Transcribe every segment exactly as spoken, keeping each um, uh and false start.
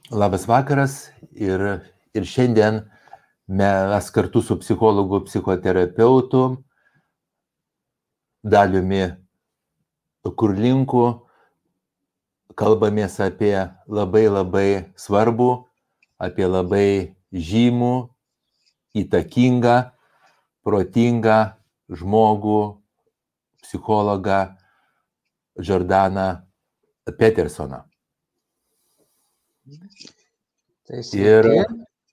Labas vakaras ir, ir šiandien mes kartu su psichologu, psichoterapeutu Daliumi Kurlinku kalbamės apie labai labai svarbų, apie labai žymų, įtakingą, protingą žmogų, psichologą Jordaną Petersoną. Tai Ir sveiki.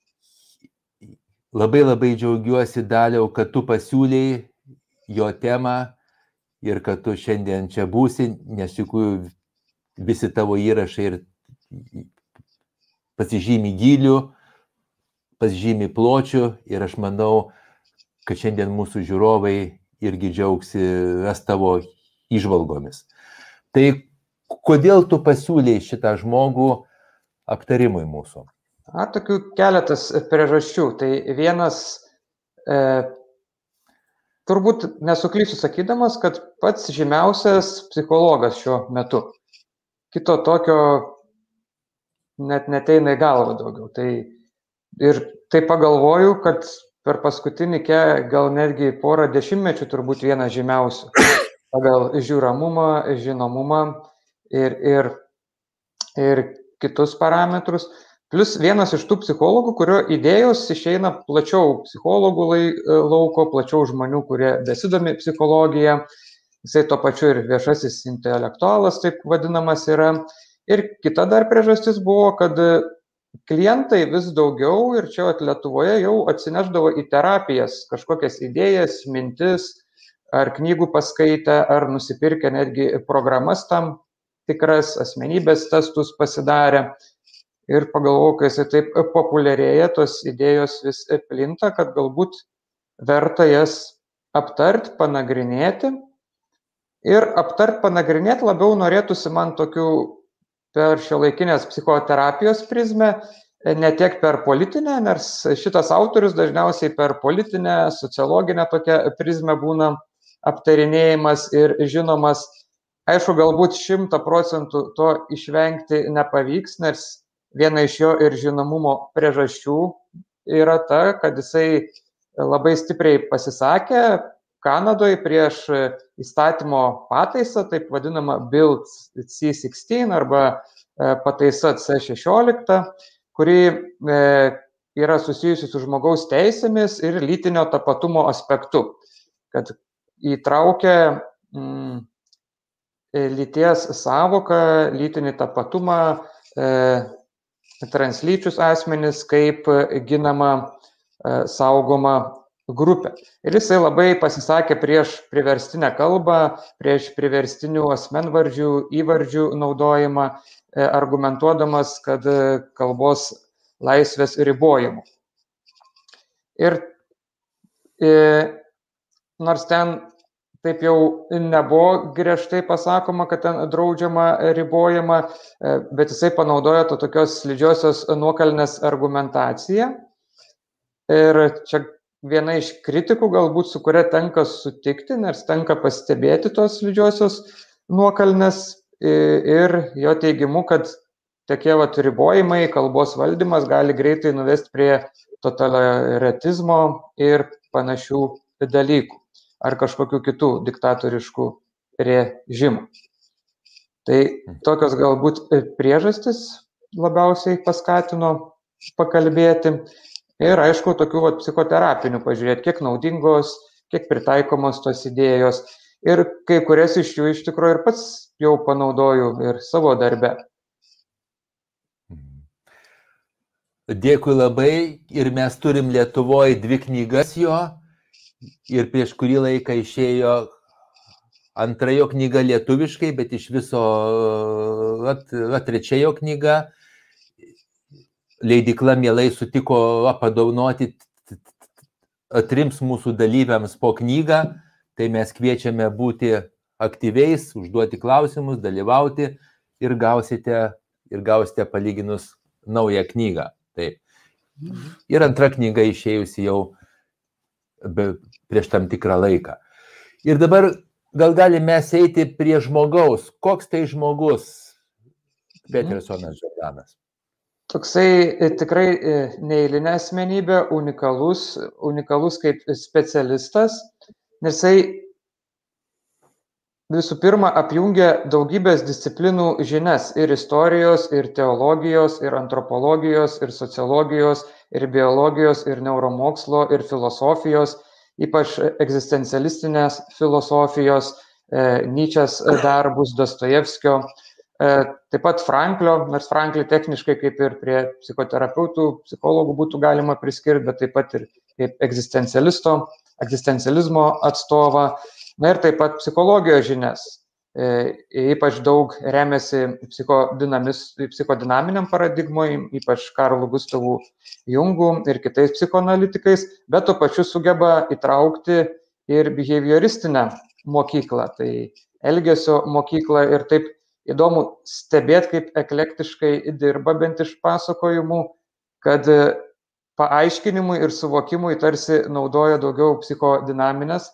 labai labai džiaugiuosi, Daliau, kad tu pasiūlėjai jo temą ir kad tu šiandien čia būsi, nes tikrųjų visi tavo įrašai ir pasižymi gilių, pasižymi pločių ir aš manau, kad šiandien mūsų žiūrovai irgi džiaugsi ras tavo įžvalgomis. Tai kodėl tu pasiūlėjai šitą žmogų aptarimui mūsų? A, tokių keletas priežasčių. Tai vienas, e, turbūt nesuklysiu sakydamas, kad pats žymiausias psichologas šiuo metu. Kito tokio net neteina į galvą daugiau. Tai ir tai pagalvoju, kad per paskutinį ke, gal netgi porą dešimtmečių turbūt vienas žymiausių. Pagal žiūramumą, žinomumą ir, ir, ir kitus parametrus. Plus vienas iš tų psichologų, kurio idėjos išeina plačiau psichologų lauko, plačiau žmonių, kurie besidomi psichologija. Jisai to pačiu ir viešasis intelektualas, taip vadinamas, yra. Ir kita dar priežastis buvo, kad klientai vis daugiau ir čia Lietuvoje jau atsineždavo į terapijas kažkokias idėjas, mintis, ar knygų paskaitę, ar nusipirkę netgi programas tam tikras, asmenybės testus pasidarę. Ir pagalvojau, kai jisai taip populiarėja, tos idėjos vis plinta, kad galbūt verta jas aptart, panagrinėti. Ir aptart, panagrinėti labiau norėtųsi man tokių per šiuolaikinės psichoterapijos prizmę, ne tiek per politinę, nes šitas autorius dažniausiai per politinę, sociologinę tokią prizmę būna aptarinėjimas ir žinomas. Aišku, galbūt šimtą procentų to išvengti nepavyks, nes viena iš jo ir žinomumo priežasčių yra ta, kad jisai labai stipriai pasisakė Kanadoje prieš įstatymo pataisą, taip vadinama Bill C šešiolika arba pataisa C šešiolika, kuri yra susijusi su žmogaus teisėmis ir lytinio tapatumo aspektu, kad įtraukia mm, lyties savoką, lytinį tapatumą, e, translyčius asmenis kaip ginama, e, saugoma grupė. Ir jisai labai pasisakė prieš priverstinę kalbą, prieš priverstinių asmenvardžių, įvardžių naudojimą, e, argumentuodamas, kad kalbos laisvės ribojimų. Ir e, nors ten taip jau nebuvo griežtai pasakoma, kad ten draudžiama, ribojama, bet jisai panaudojo to tokios slidžiosios nuokalnės argumentaciją. Ir čia viena iš kritikų galbūt, su kuria tenka sutikti, nes tenka pastebėti tos slidžiosios nuokalnės ir jo teigimu, kad tokie vat ribojimai, kalbos valdymas gali greitai nuvesti prie totaliaritizmo ir panašių dalykų ar kažkokių kitų diktatoriškų režimų. Tai tokios galbūt priežastis labiausiai paskatino pakalbėti ir aišku, tokių vat, psichoterapinių pažiūrėti, kiek naudingos, kiek pritaikomos tos idėjos ir kai kurias iš jų iš tikrųjų ir pats jau panaudoju ir savo darbe. Dėkui labai ir mes turim Lietuvoje dvi knygas jo. Ir prieš kurį laiką išėjo antra jo knyga lietuviškai, bet iš viso at, at, trečia jo knyga. Leidykla mielai sutiko padovanoti trims mūsų dalyviams po knygą. Tai mes kviečiame būti aktyviais, užduoti klausimus, dalyvauti ir gausite, ir gausite palyginus naują knygą. Taip. Ir antra knyga išėjusi jau be, prieš tam tikrą laiką. Ir dabar gal galime eiti prie žmogaus. Koks tai žmogus Petersonas Jordanas? toksai tikrai neeilinė asmenybė, unikalus, unikalus kaip specialistas, nes jisai visų pirma apjungia daugybės disciplinų žinias ir istorijos, ir teologijos, ir antropologijos, ir sociologijos, ir biologijos, ir neuromokslo, ir filosofijos, ypač egzistencialistinės filosofijos, Nyčės darbus, Dostojevskio, taip pat Franklio, nors Franklį techniškai kaip ir prie psichoterapeutų, psichologų būtų galima priskirti, bet taip pat ir kaip egzistencialisto, egzistencializmo atstovą, na ir taip pat psichologijos žinias. Ypač daug remiasi psichodinaminiam paradigmoj, ypač Karlu Gustavu Jungu ir kitais psichoanalitikais, bet tuo pačiu sugeba įtraukti ir behavioristinę mokyklą, tai elgesio mokyklą, ir taip įdomu stebėti, kaip eklektiškai dirba, bent iš pasakojimų, kad paaiškinimui ir suvokimui tarsi naudoja daugiau psichodinaminės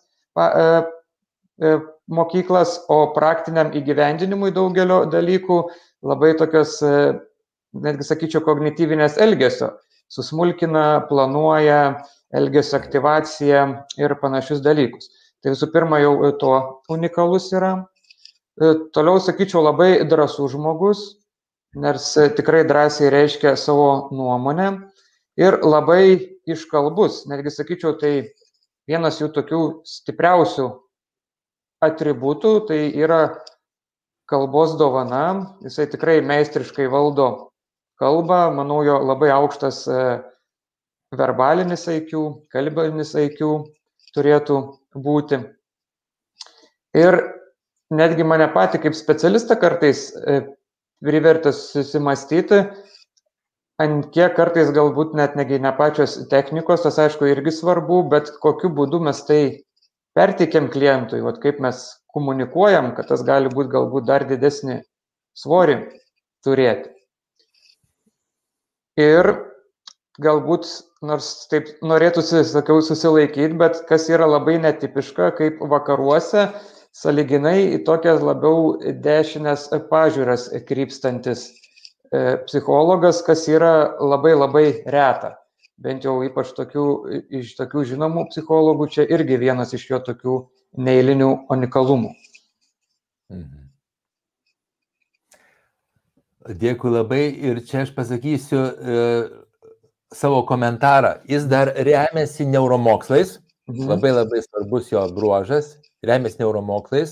mokyklas, o praktiniam įgyvendinimui daugelio dalykų labai tokios, netgi sakyčiau, kognityvinės elgesio, susmulkina, planuoja, elgesio aktyvaciją ir panašius dalykus. Tai visų pirma jau to unikalus yra. Toliau, sakyčiau, labai drąsus žmogus, nes tikrai drąsiai reiškia savo nuomonę ir labai iškalbus. Netgi, sakyčiau, tai vienas jų tokių stipriausių atributų, tai yra kalbos dovana. Jisai tikrai meistriškai valdo kalbą, manau, jo labai aukštas verbalinis I Q, kalbinis I Q turėtų būti. Ir netgi mane patį kaip specialistą kartais privertė susimastyti, ant kiek kartais galbūt net negi ne pačios technikos, tas aišku irgi svarbu, bet kokiu būdu mes tai perteikiam klientui, vat kaip mes komunikuojam, kad tas gali būti galbūt dar didesnį svorį turėti. Ir galbūt, nors taip norėtųsi, sakiau, susilaikyti, bet kas yra labai netipiška, kaip vakaruose, sąlyginai į tokias labiau dešinės pažiūras krypstantis psichologas, kas yra labai labai reta. Bent jau ypač tokių, iš tokių žinomų psichologų, čia irgi vienas iš jo tokių neeilinių unikalumų. Mhm. Dėkui labai, ir čia aš pasakysiu e, savo komentarą. Jis dar remiasi neuromokslais, mhm. labai labai svarbus jo bruožas, remiasi neuromokslais,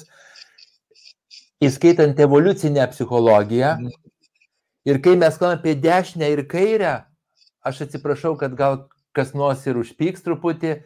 įskaitant evoliucinę psichologiją. Mhm. Ir kai mes kalbame apie dešinę ir kairę, aš atsiprašau, kad gal kas nors ir užpyks truputį,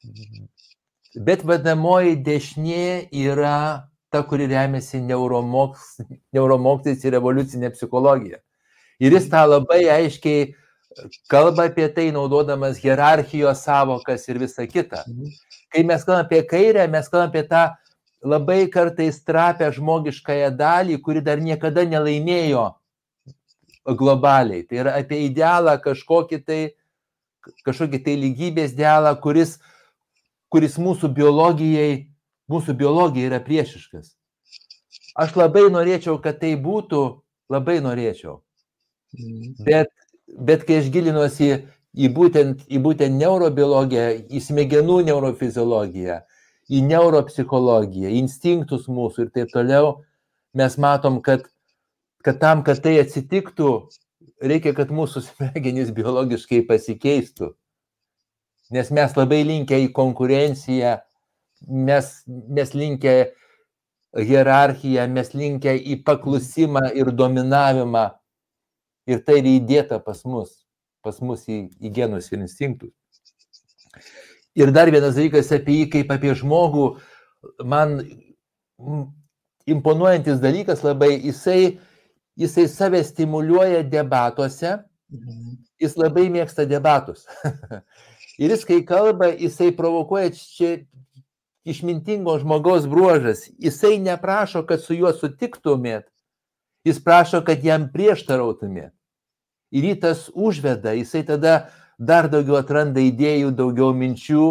bet vadinamoji dešinė yra ta, kuri remiasi neuromoks, neuromokslais ir evoliucinė psichologija. Ir jis tą labai aiškiai kalba apie tai, naudodamas hierarchijos savokas ir visą kitą. Kai mes kalbame apie kairę, mes kalbame apie tą labai kartais trapę žmogiškąją dalį, kuri dar niekada nelaimėjo globaliai. Tai yra apie idealą kažkokį tai, kažkokį tai lygybės idealą, kuris, kuris mūsų biologijai, mūsų biologija yra priešiškas. Aš labai norėčiau, kad tai būtų, labai norėčiau. Bet, bet kai aš gilinuosi į būtent, į būtent neurobiologiją, į smegenų neurofiziologiją, į neuropsichologiją, instinktus mūsų ir taip toliau, mes matom, kad, kad tam, kad tai atsitiktų, reikia, kad mūsų smegenys biologiškai pasikeistų. Nes mes labai linkę į konkurenciją, mes, mes linkę hierarchiją, mes linkę į paklusimą ir dominavimą. Ir tai yra įdėta pas mus, pas mus į, į genus ir instinktus. Ir dar vienas dalykas apie jį, kaip apie žmogų, man imponuojantis dalykas labai, jisai, jisai save stimuliuoja debatuose, jis labai mėgsta debatus. Ir jis, kai kalba, jisai provokuoja, čia išmintingo žmogaus bruožas, jisai neprašo, kad su juo sutiktumėt, jis prašo, kad jam prieštarautumėt. Ir jį tas užveda, jisai tada dar daugiau atranda idėjų, daugiau minčių.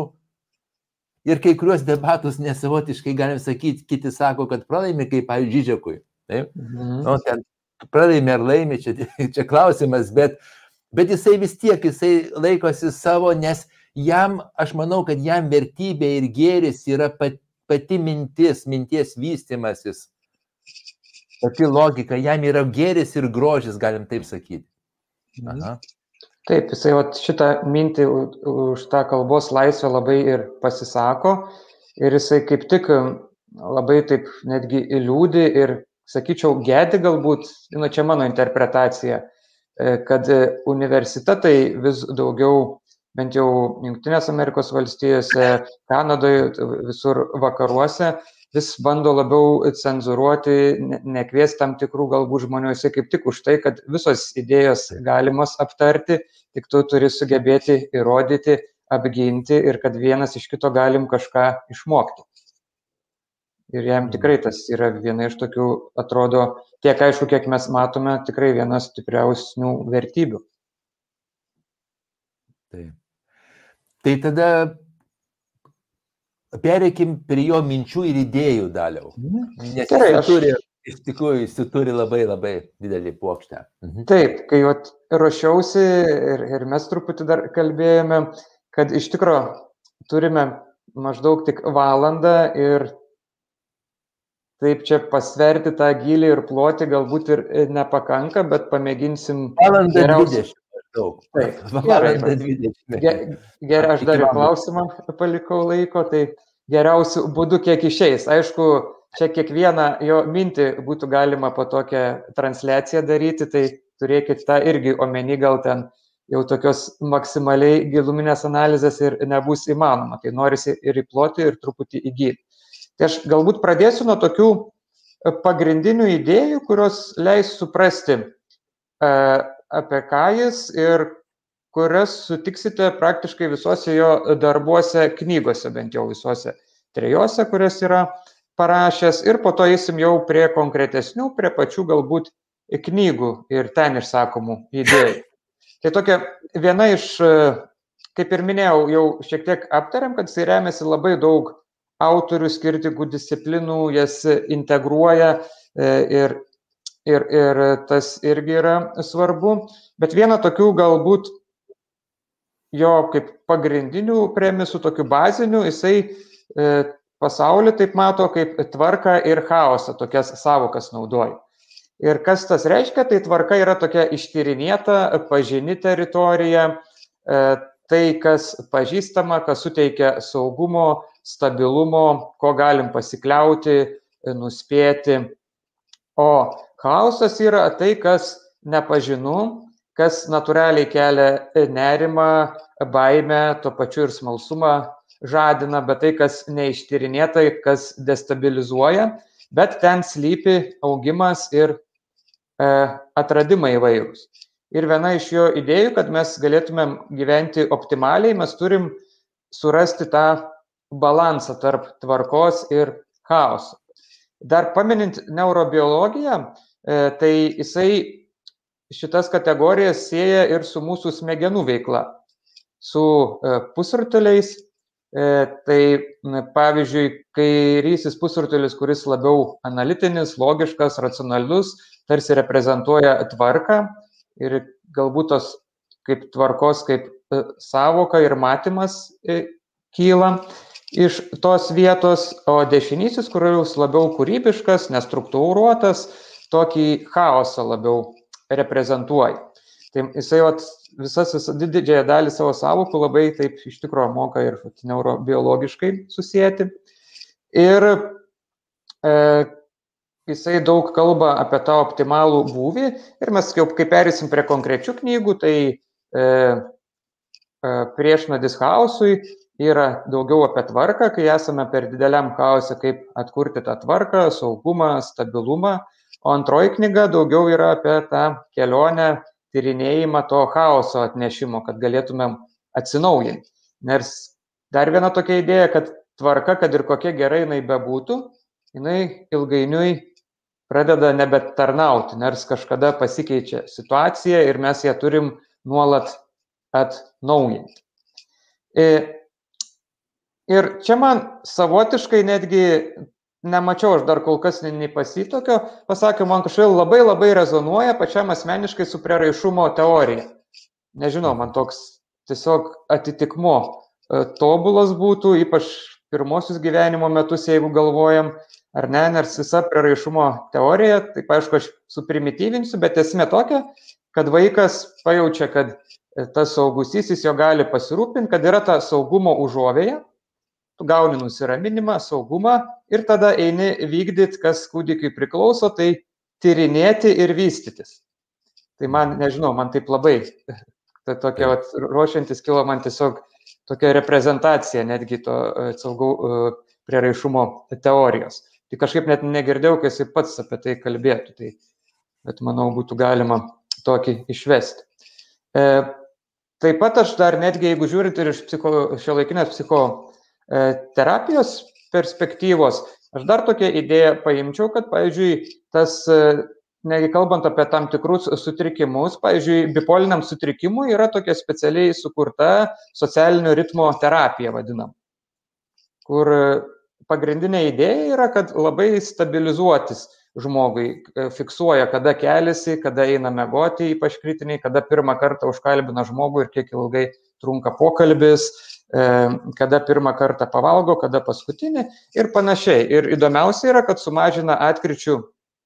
Ir kai kuriuos debatus nesavotiškai galim sakyti, kiti sako, kad pralaimi, kaip pavyzdžiui Žižekui. Taip? Mhm. Nu, ten pralaimi ar laimi, čia, čia klausimas, bet, bet jisai vis tiek, jisai laikosi savo, nes jam, aš manau, kad jam vertybė ir gėris yra pati mintis, minties vystimasis, pati logika, jam yra gėris ir grožis, galim taip sakyti. Aha. Taip, jisai vat, šitą mintį už tą kalbos laisvę labai ir pasisako ir jisai kaip tik labai taip netgi liūdi ir, sakyčiau, gedi galbūt, nu, čia mano interpretacija, kad universitetai vis daugiau, bent jau Jungtinės Amerikos valstijose, Kanadoje, visur vakaruose, vis bando labiau cenzuruoti, nekviesti tam tikrų galbūt žmonių, jisai kaip tik už tai, kad visos idėjos galimos aptarti, tik tu turi sugebėti įrodyti, apginti ir kad vienas iš kito galim kažką išmokti. Ir jam tikrai tas yra viena iš tokių, atrodo, tiek aišku, kiek mes matome, tikrai vienas stipriausių vertybių. Taip. Tai tada pereikim prie jo minčių ir idėjų Daliau. Nes Gerai, jis, aš... turi, iš tikrųjų, jis turi labai labai didelį puokštę. Mhm. Taip, kai vat, ruošiausi ir, ir mes truputį dar kalbėjome, kad iš tikro turime maždaug tik valandą ir taip čia pasverti tą gylį ir plotį galbūt ir nepakanka, bet pamėginsim... Valandą dvidešimt. Taip, gerai. Gerai, aš dar ir klausimą palikau laiko, tai geriausių būdų kiek išeis. Aišku, čia kiekvieną jo mintį būtų galima po tokią transliaciją daryti, tai turėkit tą irgi omeny, gal ten jau tokios maksimaliai giluminės analizės ir nebus įmanoma. Tai norisi ir įploti, ir truputį įgyti. Tai aš galbūt pradėsiu nuo tokių pagrindinių idėjų, kurios leis suprasti, apie ką jis ir kurias sutiksite praktiškai visose jo darbuose, knygose, bent jau visose trejose, kurias yra parašęs. Ir po to eisim jau prie konkretesnių, prie pačių galbūt knygų ir ten išsakomų idėjų. Tai tokia viena iš, kaip ir minėjau, jau šiek tiek aptariam, kad jis remiasi labai daug autorių skirtingų disciplinų, jas integruoja ir, ir, ir tas irgi yra svarbu. Bet viena tokių galbūt jo kaip pagrindinių premisų, tokių bazinių, jisai pasaulį taip mato kaip tvarką ir chaosą, tokias savokas naudoja. Ir kas tas reiškia, tai tvarka yra tokia ištyrinėta, pažini teritorija, tai, kas pažįstama, kas suteikia saugumo, stabilumo, ko galim pasikliauti, nuspėti. O chaosas yra tai, kas nepažinu, kas natūraliai kelia nerimą, baimę, tuo pačiu ir smalsumą žadina, bet tai, kas neištyrinėta, kas destabilizuoja, bet ten slypi augimas ir e, atradimai įvairūs. Ir viena iš jo idėjų, kad mes galėtumėm gyventi optimaliai, mes turim surasti tą balansą tarp tvarkos ir chaoso. Dar paminint neurobiologiją, tai jisai šitas kategorijas sieja ir su mūsų smegenų veikla, su pusrutuliais. Tai pavyzdžiui, kairysis pusrutulis, kuris labiau analitinis, logiškas, racionalus, tarsi reprezentuoja tvarką ir galbūt tos kaip tvarkos, kaip savoka ir matymas kyla iš tos vietos, o dešinysis, kuris labiau kūrybiškas, nestruktūruotas, tokį chaosą labiau reprezentuoja. Tai jisai vat, visas, visas didžiąją dalį savo savokų labai taip iš tikrųjų moka ir neurobiologiškai susijęti. Ir e, jisai daug kalba apie tą optimalų būvį ir mes jau kai perėsim prie konkrečių knygų, tai e, e, priešnuodis chaosui yra daugiau apie tvarką, kai esame per dideliam chaose, kaip atkurti tą tvarką, saugumą, stabilumą, o antroji knyga daugiau yra apie tą kelionę, tyrinėjimą to chaoso atnešimo, kad galėtumėm atsinaujinti. Nes dar viena tokia idėja, kad tvarka, kad ir kokia gerai jinai bebūtų, jinai ilgainiui pradeda nebetarnauti, nors kažkada pasikeičia situacija ir mes ją turim nuolat atnaujinti. Ir čia man savotiškai netgi nemačiau aš dar kol kas nei pasitokio pasakymo, man kažkaip labai labai rezonuoja pačiam asmeniškai su prieraišumo teorija. Nežinau, man toks tiesiog atitikmo tobulas būtų, ypač pirmosius gyvenimo metus, jeigu galvojam, ar ne, narcisa prieraišumo teorija, taip aišku, aš suprimityvinsiu, bet esmė tokia, kad vaikas pajaučia, kad tas saugusysis jo gali pasirūpinti, kad yra ta saugumo užuovėja, tu gauni nusiraminimą, saugumą ir tada eini vykdyti, kas kūdikiui priklauso, tai tyrinėti ir vystytis. Tai man, nežinau, man taip labai, tai tokia, vat, ruošiantis kilo man tiesiog tokia reprezentacija netgi to saugau prieraišumo teorijos. Tai kažkaip net negirdėjau, kai jis pats apie tai kalbėtų, tai, bet manau būtų galima tokį išvesti. E, taip pat aš dar netgi, jeigu žiūrint ir iš psicho, šiuolaikinės psichoterapijos perspektyvos, aš dar tokią idėją paimčiau, kad, pavyzdžiui, tas, negi kalbant apie tam tikrus sutrikimus, pavyzdžiui, bipoliniam sutrikimui yra tokia specialiai sukurta socialinio ritmo terapija, vadinam, kur pagrindinė idėja yra, kad labai stabilizuotis žmogui, fiksuoja, kada keliasi, kada eina miegoti, ypač kritiniai, kada pirmą kartą užkalbina žmogų ir kiek ilgai trunka pokalbis, kada pirmą kartą pavalgo, kada paskutinį ir panašiai. Ir įdomiausia yra, kad sumažina atkryčių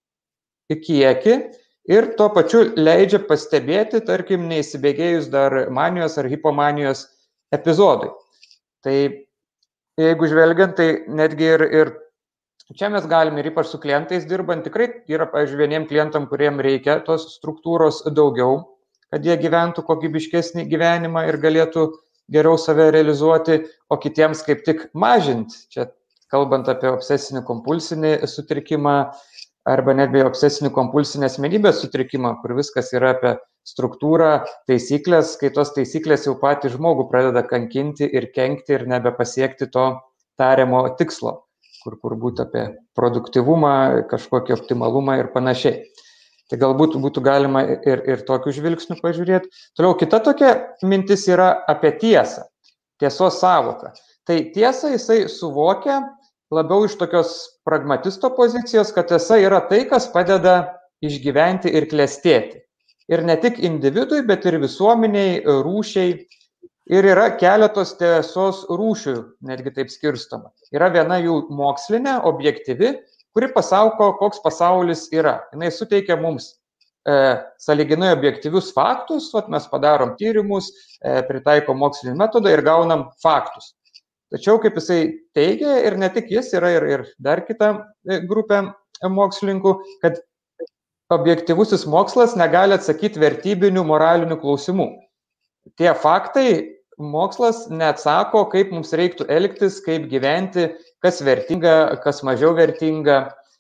kiekį ir tuo pačiu leidžia pastebėti, tarkim, neįsibėgėjus dar manijos ar hipomanijos epizodui. Tai jeigu žvelgiant, tai netgi ir, ir čia mes galime ir ypač su klientais dirbant, tikrai yra, pavyzdžiui, vieniem klientam, kuriem reikia tos struktūros daugiau, kad jie gyventų kokybiškesnį gyvenimą ir galėtų geriau save realizuoti, o kitiems kaip tik mažinti. Čia kalbant apie obsesinį kompulsinį sutrikimą arba netgi obsesinį kompulsinį asmenybės sutrikimą, kur viskas yra apie struktūrą, taisyklės, kai tos taisyklės jau patį žmogų pradeda kankinti ir kenkti ir nebepasiekti to tariamo tikslo, kur, kur būtų apie produktyvumą, kažkokį optimalumą ir panašiai. Tai galbūt būtų galima ir, ir tokių žvilgsnių pažiūrėti. Toliau kita tokia mintis yra apie tiesą, tiesos savoką. Tai tiesą jisai suvokia labiau iš tokios pragmatisto pozicijos, kad tiesa yra tai, kas padeda išgyventi ir klestėti. Ir ne tik individui, bet ir visuomeniai, rūšiai. Ir yra keletos tiesos rūšių, netgi taip skirstoma. Yra viena jų mokslinė, objektyvi, kuri pasako, koks pasaulis yra. Jis suteikia mums e, sąlyginai objektyvius faktus, vat mes padarom tyrimus, e, pritaikom mokslinį metodą ir gaunam faktus. Tačiau, kaip jisai teigia, ir ne tik jis, yra ir, ir dar kita grupė mokslininkų, kad objektyvusis mokslas negali atsakyti vertybinių, moralinių klausimų. Tie faktai mokslas neatsako, kaip mums reiktų elgtis, kaip gyventi, kas vertinga, kas mažiau vertinga.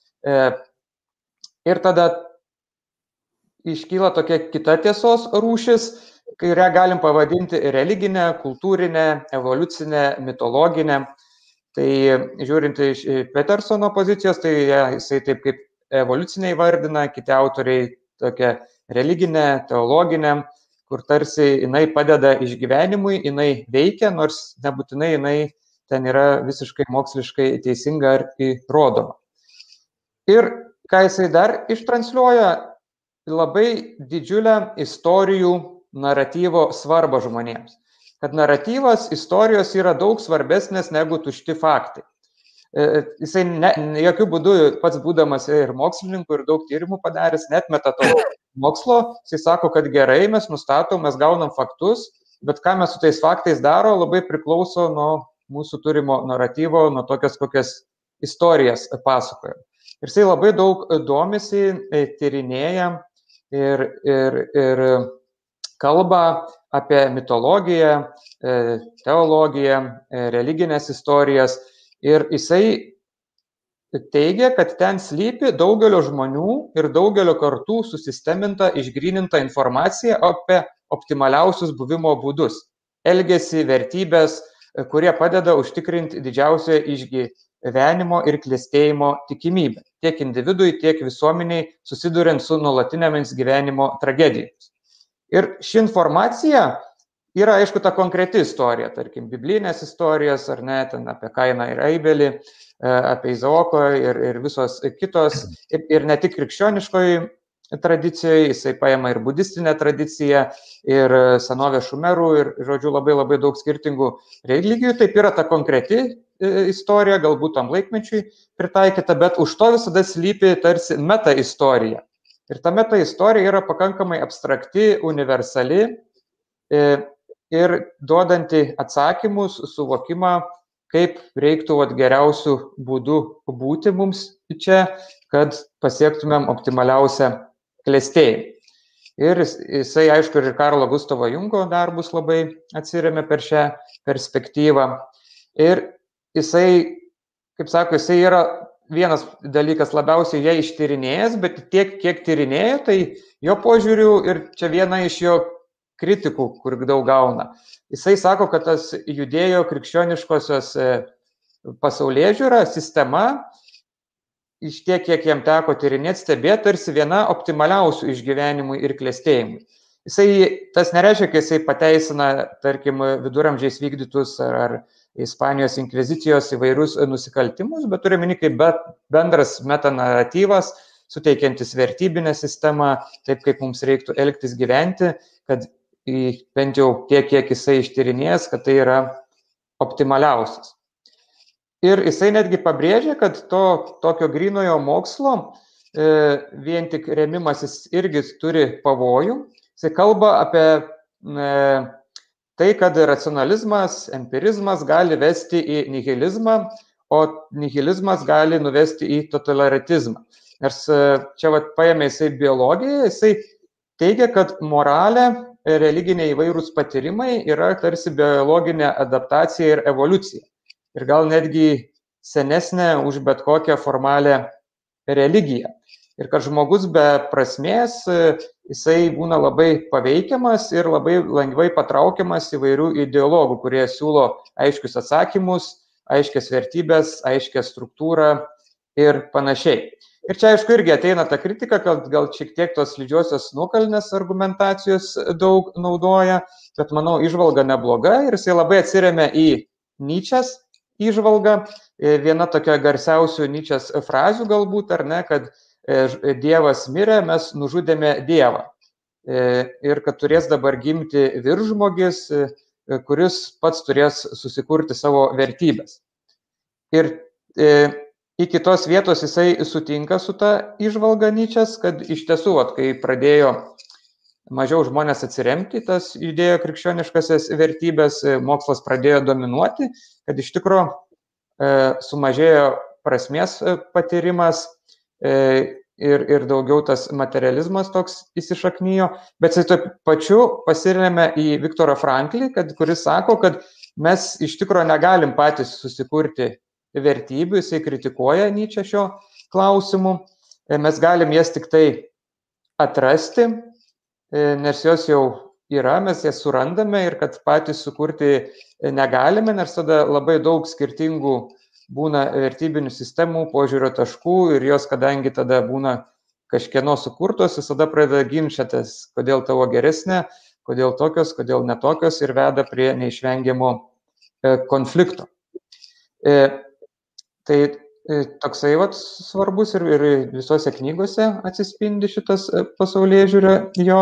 Ir tada iškyla tokia kita tiesos rūšis, kurią galim pavadinti religinę, kultūrinę, evoliucinę, mitologinę. Tai žiūrint iš Petersono pozicijos, tai jisai taip kaip evoliucinę įvardina, kiti autoriai tokia religinė, teologinė, kur tarsi jinai padeda išgyvenimui, jinai veikia, nors nebūtinai jinai ten yra visiškai moksliškai teisinga ar įrodoma. Ir ką jisai dar ištransliuoja, labai didžiulę istorijų naratyvo svarbą žmonėms. Kad naratyvas istorijos yra daug svarbesnės negu tušti faktai. Jisai ne, jokių būdų pats būdamas ir mokslininkų ir daug tyrimų padaręs, net meta to mokslo, jisai sako, kad gerai, mes nustatom, mes gaunam faktus, bet ką mes su tais faktais daro, labai priklauso nuo mūsų turimo naratyvo, nuo tokias kokias istorijas pasakoja. Ir jisai labai daug domisi, tyrinėja ir, ir, ir kalba apie mitologiją, teologiją, religinės istorijas. Ir jisai teigia, kad ten slypi daugelio žmonių ir daugelio kartų susisteminta, išgryninta informacija apie optimaliausius buvimo būdus, elgesį, vertybės, kurie padeda užtikrinti didžiausią išgyvenimo ir klestėjimo tikimybę. Tiek individui, tiek visuomeniai susiduriant su nuolatinėmis gyvenimo tragedijomis. Ir ši informacija yra, aišku, ta konkreti istorija, tarkim, biblinės istorijos, ar ne, ten apie Kainą ir Abelį, apie Izaoko ir, ir visos kitos, ir, ir ne tik krikščioniškoji tradicijoje, jisai paima ir budistinę tradiciją, ir senovės šumerų, ir, žodžiu, labai labai daug skirtingų religijų. Taip yra ta konkreti istorija, galbūt tam laikmečiui pritaikyta, bet už to visada slypi tarsi meta istorija. Ir ta meta istorija yra pakankamai abstrakti, universali ir duodanti atsakymus, suvokimą, kaip reiktų vat, geriausių būdų būti mums čia, kad pasiektumėm optimaliausią klestėjimą. Ir jisai, aišku, ir Karlo Gustavo Jungo darbus labai atsiremia per šią perspektyvą. Ir jisai, kaip sako, jisai yra vienas dalykas labiausiai ją ištyrinėjęs, bet tiek, kiek tyrinėja, tai jo požiūrių ir čia viena iš jo kritikų, kur daug gauna. Jisai sako, kad tas judėjo krikščioniškosios pasaulėžiūra, sistema, iš tiek, kiek jam teko tyrinėti, stebėti, tarsi viena optimaliausių išgyvenimui ir klestėjimui. Jisai, tas nereiškia, kad jisai pateisina, tarkim, viduramžiais vykdytus ar, ar Ispanijos inkvizicijos įvairius nusikaltimus, bet turi meni kaip bendras metanaratyvas, suteikiantis vertybinę sistemą, taip kaip mums reiktų elgtis gyventi, kad bent jau tiek, kiek jisai ištyrinės, kad tai yra optimaliausias. Ir jisai netgi pabrėžia, kad to tokio grynojo mokslo e, vien tik remimasis irgi turi pavojų. Jisai kalba apie e, tai, kad racionalizmas, empirizmas gali vesti į nihilizmą, o nihilizmas gali nuvesti į totalitarizmą. Nes čia vat, paėmė jisai biologiją, jisai teigia, kad moralė, religiniai įvairūs patyrimai yra tarsi biologinė adaptacija ir evoliucija. Ir gal netgi senesnė už bet kokią formalią religiją. Ir kad žmogus be prasmės, jisai būna labai paveikiamas ir labai lengvai patraukiamas įvairių ideologų, kurie siūlo aiškius atsakymus, aiškias vertybės, aiškią struktūrą ir panašiai. Ir čia aišku irgi ateina ta kritika, kad gal šiek tiek tos slidžiosios nuokalinės argumentacijos daug naudoja, bet manau, įžvalga nebloga ir jisai labai atsiremia į Nyčės įžvalgą. Viena tokia garsiausių Nyčės frazių galbūt, ar ne, kad Dievas mirė, mes nužudėme Dievą. Ir kad turės dabar gimti viržžmogis, kuris pats turės susikurti savo vertybės. Ir iki tos vietos jisai sutinka su ta įžvalga Nyčės, kad iš tiesų, vat, kai pradėjo mažiau žmonės atsiremti tas judėjo krikščioniškasias vertybės, mokslas pradėjo dominuoti, kad iš tikro sumažėjo prasmės patyrimas ir, ir daugiau tas materializmas toks įsišaknijo, bet jis taip pačiu pasiremia į Viktorą Franklį, kad, kuris sako, kad mes iš tikro negalim patys susikurti vertybių, jisai kritikuoja Nyčę šio klausimu, mes galim jas tik tai atrasti, nes jos jau yra, mes jas surandame ir kad patys sukurti negalime, nes tada labai daug skirtingų būna vertybinių sistemų, požiūrio taškų ir jos, kadangi tada būna kažkieno sukurtos, visada pradeda ginčytis, kodėl tavo geresnė, kodėl tokios, kodėl netokios ir veda prie neišvengiamo konflikto. Tai toksai vat svarbus ir, ir visose knygose atsispindi šitas pasaulėžiūra jo.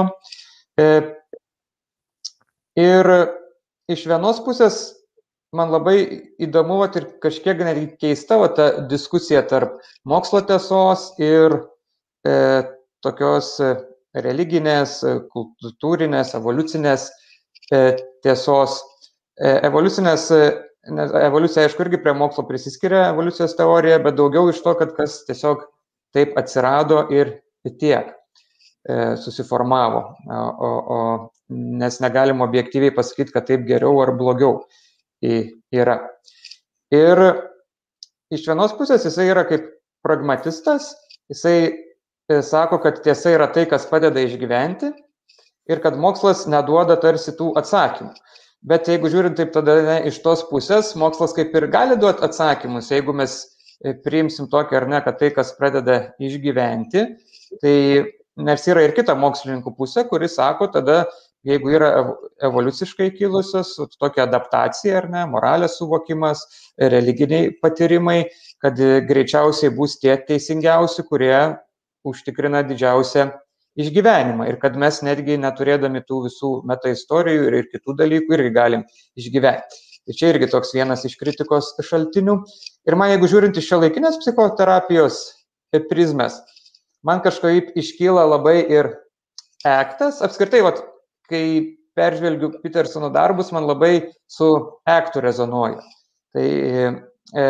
Ir iš vienos pusės man labai įdomu vat, ir kažkiek netgi keista vat, ta diskusija tarp mokslo tiesos ir e, tokios religinės, kultūrinės, evoliucinės e, tiesos. E, evoliucinės, nes evoliucija, aišku, irgi prie mokslo prisiskiria evoliucijos teorija, bet daugiau iš to, kad kas tiesiog taip atsirado ir tiek e, susiformavo, o, o, nes negalim objektyviai pasakyti, kad taip geriau ar blogiau yra. Ir iš vienos pusės jisai yra kaip pragmatistas, jisai sako, kad tiesa yra tai, kas padeda išgyventi ir kad mokslas neduoda tarsi tų atsakymų. Bet jeigu žiūrint taip tada ne, iš tos pusės, mokslas kaip ir gali duoti atsakymus, jeigu mes priimsim tokį ar ne, kad tai, kas pradeda išgyventi, tai nes yra ir kita mokslininkų pusė, kuri sako tada, jeigu yra evoliuciškai kilusios, tokia adaptacija, ar ne, moralės suvokimas, religiniai patyrimai, kad greičiausiai bus tie teisingiausi, kurie užtikrina didžiausią išgyvenimą ir kad mes netgi neturėdami tų visų meta istorijų ir, ir kitų dalykų irgi galim išgyventi. Tai čia irgi toks vienas iš kritikos šaltinių. Ir man, jeigu žiūrint iš šiuolaikinės psichoterapijos prizmės, man kažkaip iškyla labai ir ektas. Apskritai, vat, kai peržvelgiu Petersono darbus, man labai su ektu rezonuoja. Tai e,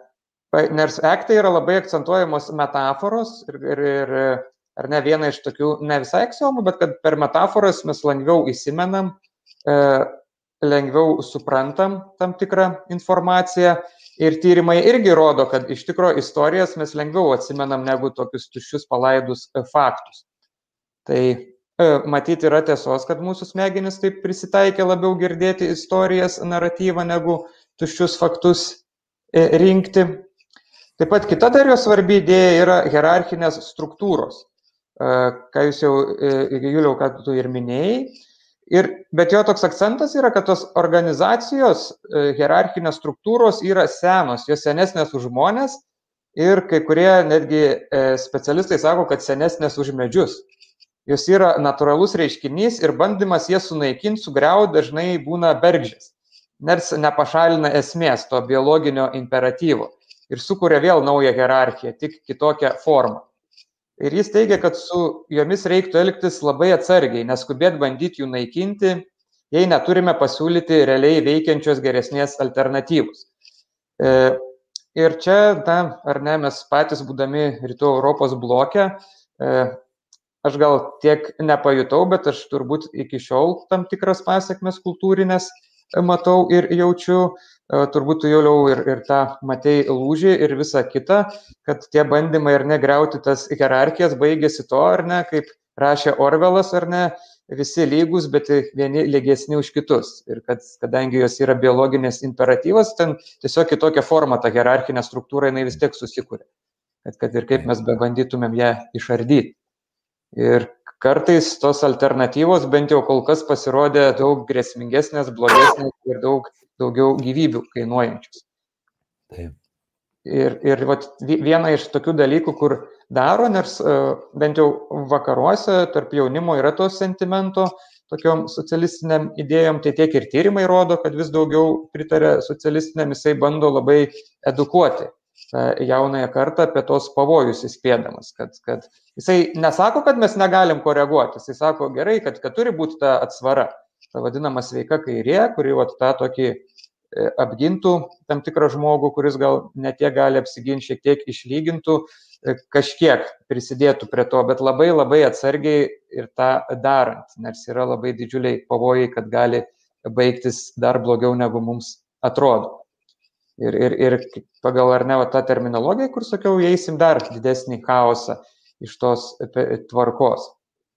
nes ektai yra labai akcentuojamos metaforos ir, ir, ir ar ne viena iš tokių, ne visai aksiomų, bet kad per metaforas mes lengviau įsimenam, e, lengviau suprantam tam tikrą informaciją ir tyrimai irgi rodo, kad iš tikro istorijas mes lengviau atsimenam negu tokius tuščius palaidus faktus. Tai e, matyti yra tiesos, kad mūsų smegenys taip prisitaikė labiau girdėti istorijas, naratyvą negu tuščius faktus e, rinkti. Taip pat kita dar jo svarbi idėja yra hierarchinės struktūros, ką jūs jau, Juliau, ką tu ir minėjai. Ir, bet jo toks akcentas yra, kad tos organizacijos hierarchinės struktūros yra senos, jos senesnės už žmonės ir kai kurie netgi specialistai sako, kad senesnės už medžius. Jos yra natūralus reiškinys ir bandymas jas sunaikinti, sugriauti dažnai būna bergždžias, nors nepašalina esmės to biologinio imperatyvo ir sukuria vėl naują hierarchiją, tik kitokią formą. Ir jis teigia, kad su jomis reiktų elgtis labai atsargiai, neskubėt bandyti jų naikinti, jei neturime pasiūlyti realiai veikiančios geresnės alternatyvos. E, ir čia, na, ar ne, mes patys būdami Rytų Europos bloke, e, aš gal tiek nepajutau, bet aš turbūt iki šiol tam tikras pasiekmes kultūrinės matau ir jaučiu. Turbūt tu jau ir, ir tą matei lūžį ir visą kitą, kad tie bandymai ar ne griauti tas hierarchijas baigėsi to, ar ne, kaip rašė Orvelas, ar ne, visi lygus, bet vieni lygesni už kitus. Ir kad, kadangi jos yra biologinės imperatyvas, ten tiesiog kitokią formą tą hierarchinę struktūrą jinai vis tiek susikūrė. Kad, kad ir kaip mes bebandytumėm ją išardyti. Ir kartais tos alternatyvos bent jau kol kas pasirodė daug grėsmingesnės, blogesnės ir daug daugiau gyvybių kainuojančius. Taip. Ir, ir vat, viena iš tokių dalykų, kur daro, nes bent jau vakaruose tarp jaunimo yra to sentimento tokiom socialistiniam idėjom, tai tiek ir tyrimai rodo, kad vis daugiau pritarė socialistiniam, jisai bando labai edukuoti jaunąją kartą apie tos pavojus įspėdamas, kad, kad jisai nesako, kad mes negalim koreguoti, jisai sako gerai, kad, kad turi būti ta atsvara. Ta vadinama sveika kairė, kuri vat, tą tokį apgintų tam tikrą žmogų, kuris gal netie gali apsiginti, šiek tiek išlygintų, kažkiek prisidėtų prie to, bet labai labai atsargiai ir tą darant, nes yra labai didžiuliai pavojai, kad gali baigtis dar blogiau negu mums atrodo. Ir, ir, ir pagal ar ne tą terminologiją, kur sakiau, eisim dar didesnį chaosą iš tos tvarkos.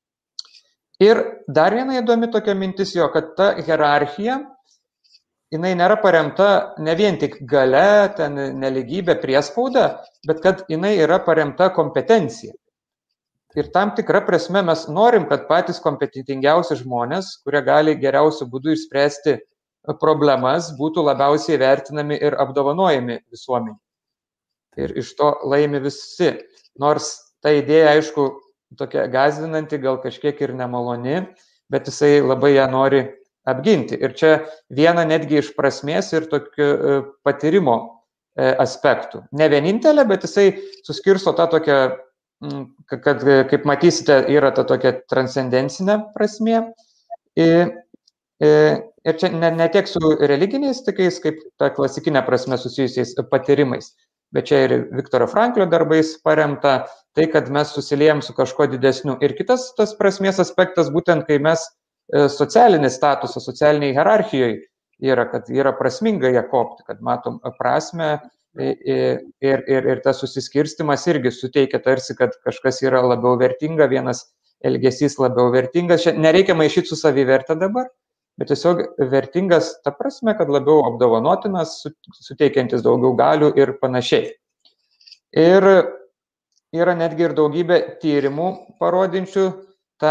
Ir dar viena įdomi tokia mintis jo, kad ta hierarchija, jinai nėra paremta ne vien tik gale, ten neligybė, priespauda, bet kad jinai yra paremta kompetencija. Ir tam tikrą prasme mes norim, kad patys kompetentingiausi žmonės, kurie gali geriausiu būdu išspręsti problemas, būtų labiausiai vertinami ir apdovanojami visuomenė. Ir iš to laimi visi. Nors ta idėja, aišku, tokia gąsdinanti, gal kažkiek ir nemaloni, bet jisai labai ją nori apginti. Ir čia viena netgi iš prasmės ir tokio patyrimo aspektų. Ne vienintelė, bet jisai suskirsto tą tokią, kad, kaip matysite, yra ta tokia transcendencinė prasmė. Ir, ir čia ne, ne tiek su religiniais tokiais, kaip ta klasikinė prasme susijusiais patyrimais, bet čia ir Viktoro Franklio darbais paremta, tai, kad mes susiliejam su kažkuo didesniu. Ir kitas tas prasmės aspektas, būtent kai mes socialinį statusą, socialiniai hierarchijoje yra, kad yra prasminga ją kopti, kad matom prasmę ir, ir, ir tas susiskirstimas irgi suteikia tarsi, kad kažkas yra labiau vertinga, vienas elgesys labiau vertingas. Čia nereikia maišyti su savivertė dabar, bet tiesiog vertingas ta prasme, kad labiau apdovanotinas, suteikiantis daugiau galių ir panašiai. Ir yra netgi ir daugybė tyrimų parodinčių tą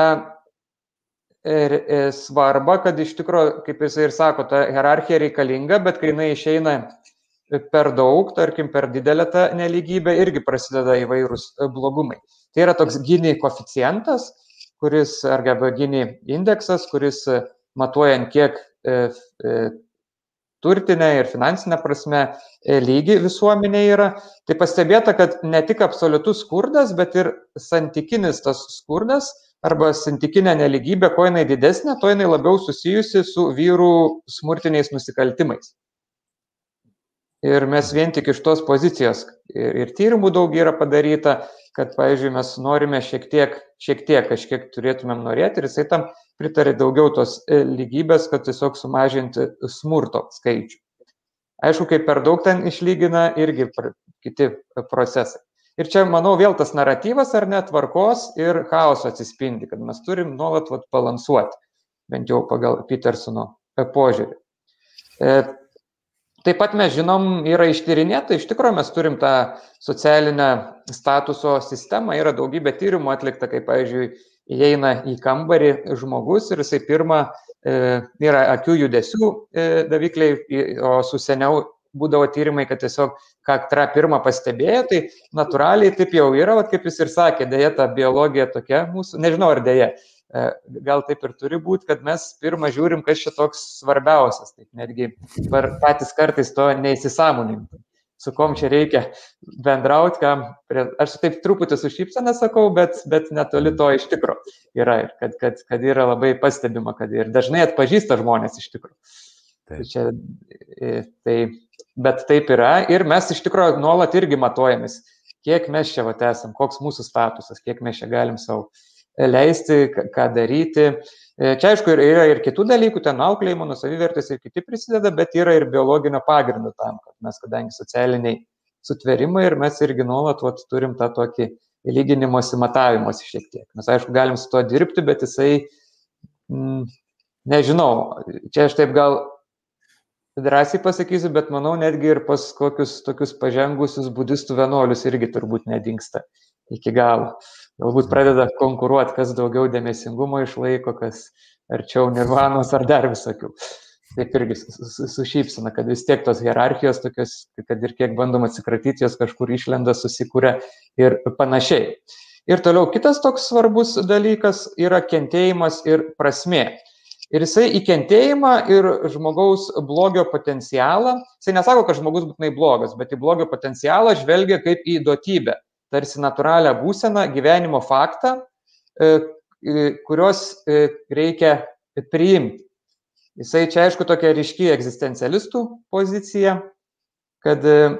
svarbą, kad iš tikrųjų, kaip jisai ir sako, ta hierarchija reikalinga, bet kai jinai išeina per daug, tarkim, per didelę tą nelygybę irgi prasideda įvairūs blogumai. Tai yra toks Gini koeficientas, kuris, arba Gini indeksas, kuris matuojant kiek e, e, turtinė ir finansinė prasme lygi visuomenė yra. Tai pastebėta, kad ne tik absoliutus skurdas, bet ir santykinis tas skurdas arba santykinė nelygybė, kuo jinai didesnė, to jinai labiau susijusi su vyrų smurtiniais nusikaltimais. Ir mes vien tik iš tos pozicijos ir, ir tyrimų daug yra padaryta, kad, pavyzdžiui, mes norime šiek tiek, šiek tiek kažkiek turėtumėm norėti ir jisai tam pritarė daugiau tos lygybės, kad tiesiog sumažinti smurto skaičių. Aišku, kai per daug ten išlygina irgi kiti procesai. Ir čia, manau, vėl tas naratyvas ar net tvarkos ir chaoso atsispindi, kad mes turim nuolat vat, balansuoti, bent jau pagal Petersono požiūrį. E, taip pat mes žinom, yra ištyrinėta, iš tikrųjų mes turim tą socialinę statuso sistemą, yra daugybė tyrimų atlikta, kaip, pavyzdžiui, įeina į kambarį žmogus ir jisai pirmą e, yra akių judesių e, davikliai, o su seniau būdavo tyrimai, kad tiesiog kaktra pirmą pastebėjo, tai natūraliai taip jau yra, vat, kaip jis ir sakė, dėja ta biologija tokia mūsų, nežinau ar dėja, e, gal taip ir turi būti, kad mes pirmą žiūrim, kas čia toks svarbiausias, taip netgi patys kartais to neįsisąmoninti. Su kom čia reikia bendrauti, kam, aš taip truputį su šypsena sakau, bet, bet netoli to iš tikro yra, kad, kad, kad yra labai pastebima, kad ir dažnai atpažįsta žmonės iš tikro. Tai čia, tai, bet taip yra ir mes iš tikro nuolat irgi matuojamis, kiek mes čia vat esam, koks mūsų statusas, kiek mes čia galim savo leisti, ką daryti. Čia aišku yra ir kitų dalykų, ten auklėjimo, nusavivertės ir kiti prisideda, bet yra ir biologinio pagrindo tam, kad mes kadangi socialiniai sutvėrimai ir mes irgi nuolat vat, turim tą tokį lyginimosi matavimosi šiek tiek. Mes aišku galim su to dirbti, bet jisai, mm, nežinau, čia aš taip gal drąsiai pasakysiu, bet manau netgi ir pas kokius tokius pažengusius budistų vienuolius irgi turbūt nedingsta iki galo. Galbūt pradeda konkuruoti, kas daugiau dėmesingumo išlaiko, kas arčiau nirvanos ar dar visokių. Taip irgi su šypsena, kad vis tiek tos hierarchijos tokios, kad ir kiek bandom atsikratyti, jos kažkur išlenda, susikūrė ir panašiai. Ir toliau kitas toks svarbus dalykas yra kentėjimas ir prasmė. Ir jisai į kentėjimą ir žmogaus blogio potencialą, jisai nesako, kad žmogus būtinai blogas, bet į blogio potencialą žvelgia kaip į duotybę. Tarsi natūralią būseną, gyvenimo faktą, kurios reikia priimti. Jisai čia, aišku, tokia ryški egzistencialistų pozicija, kad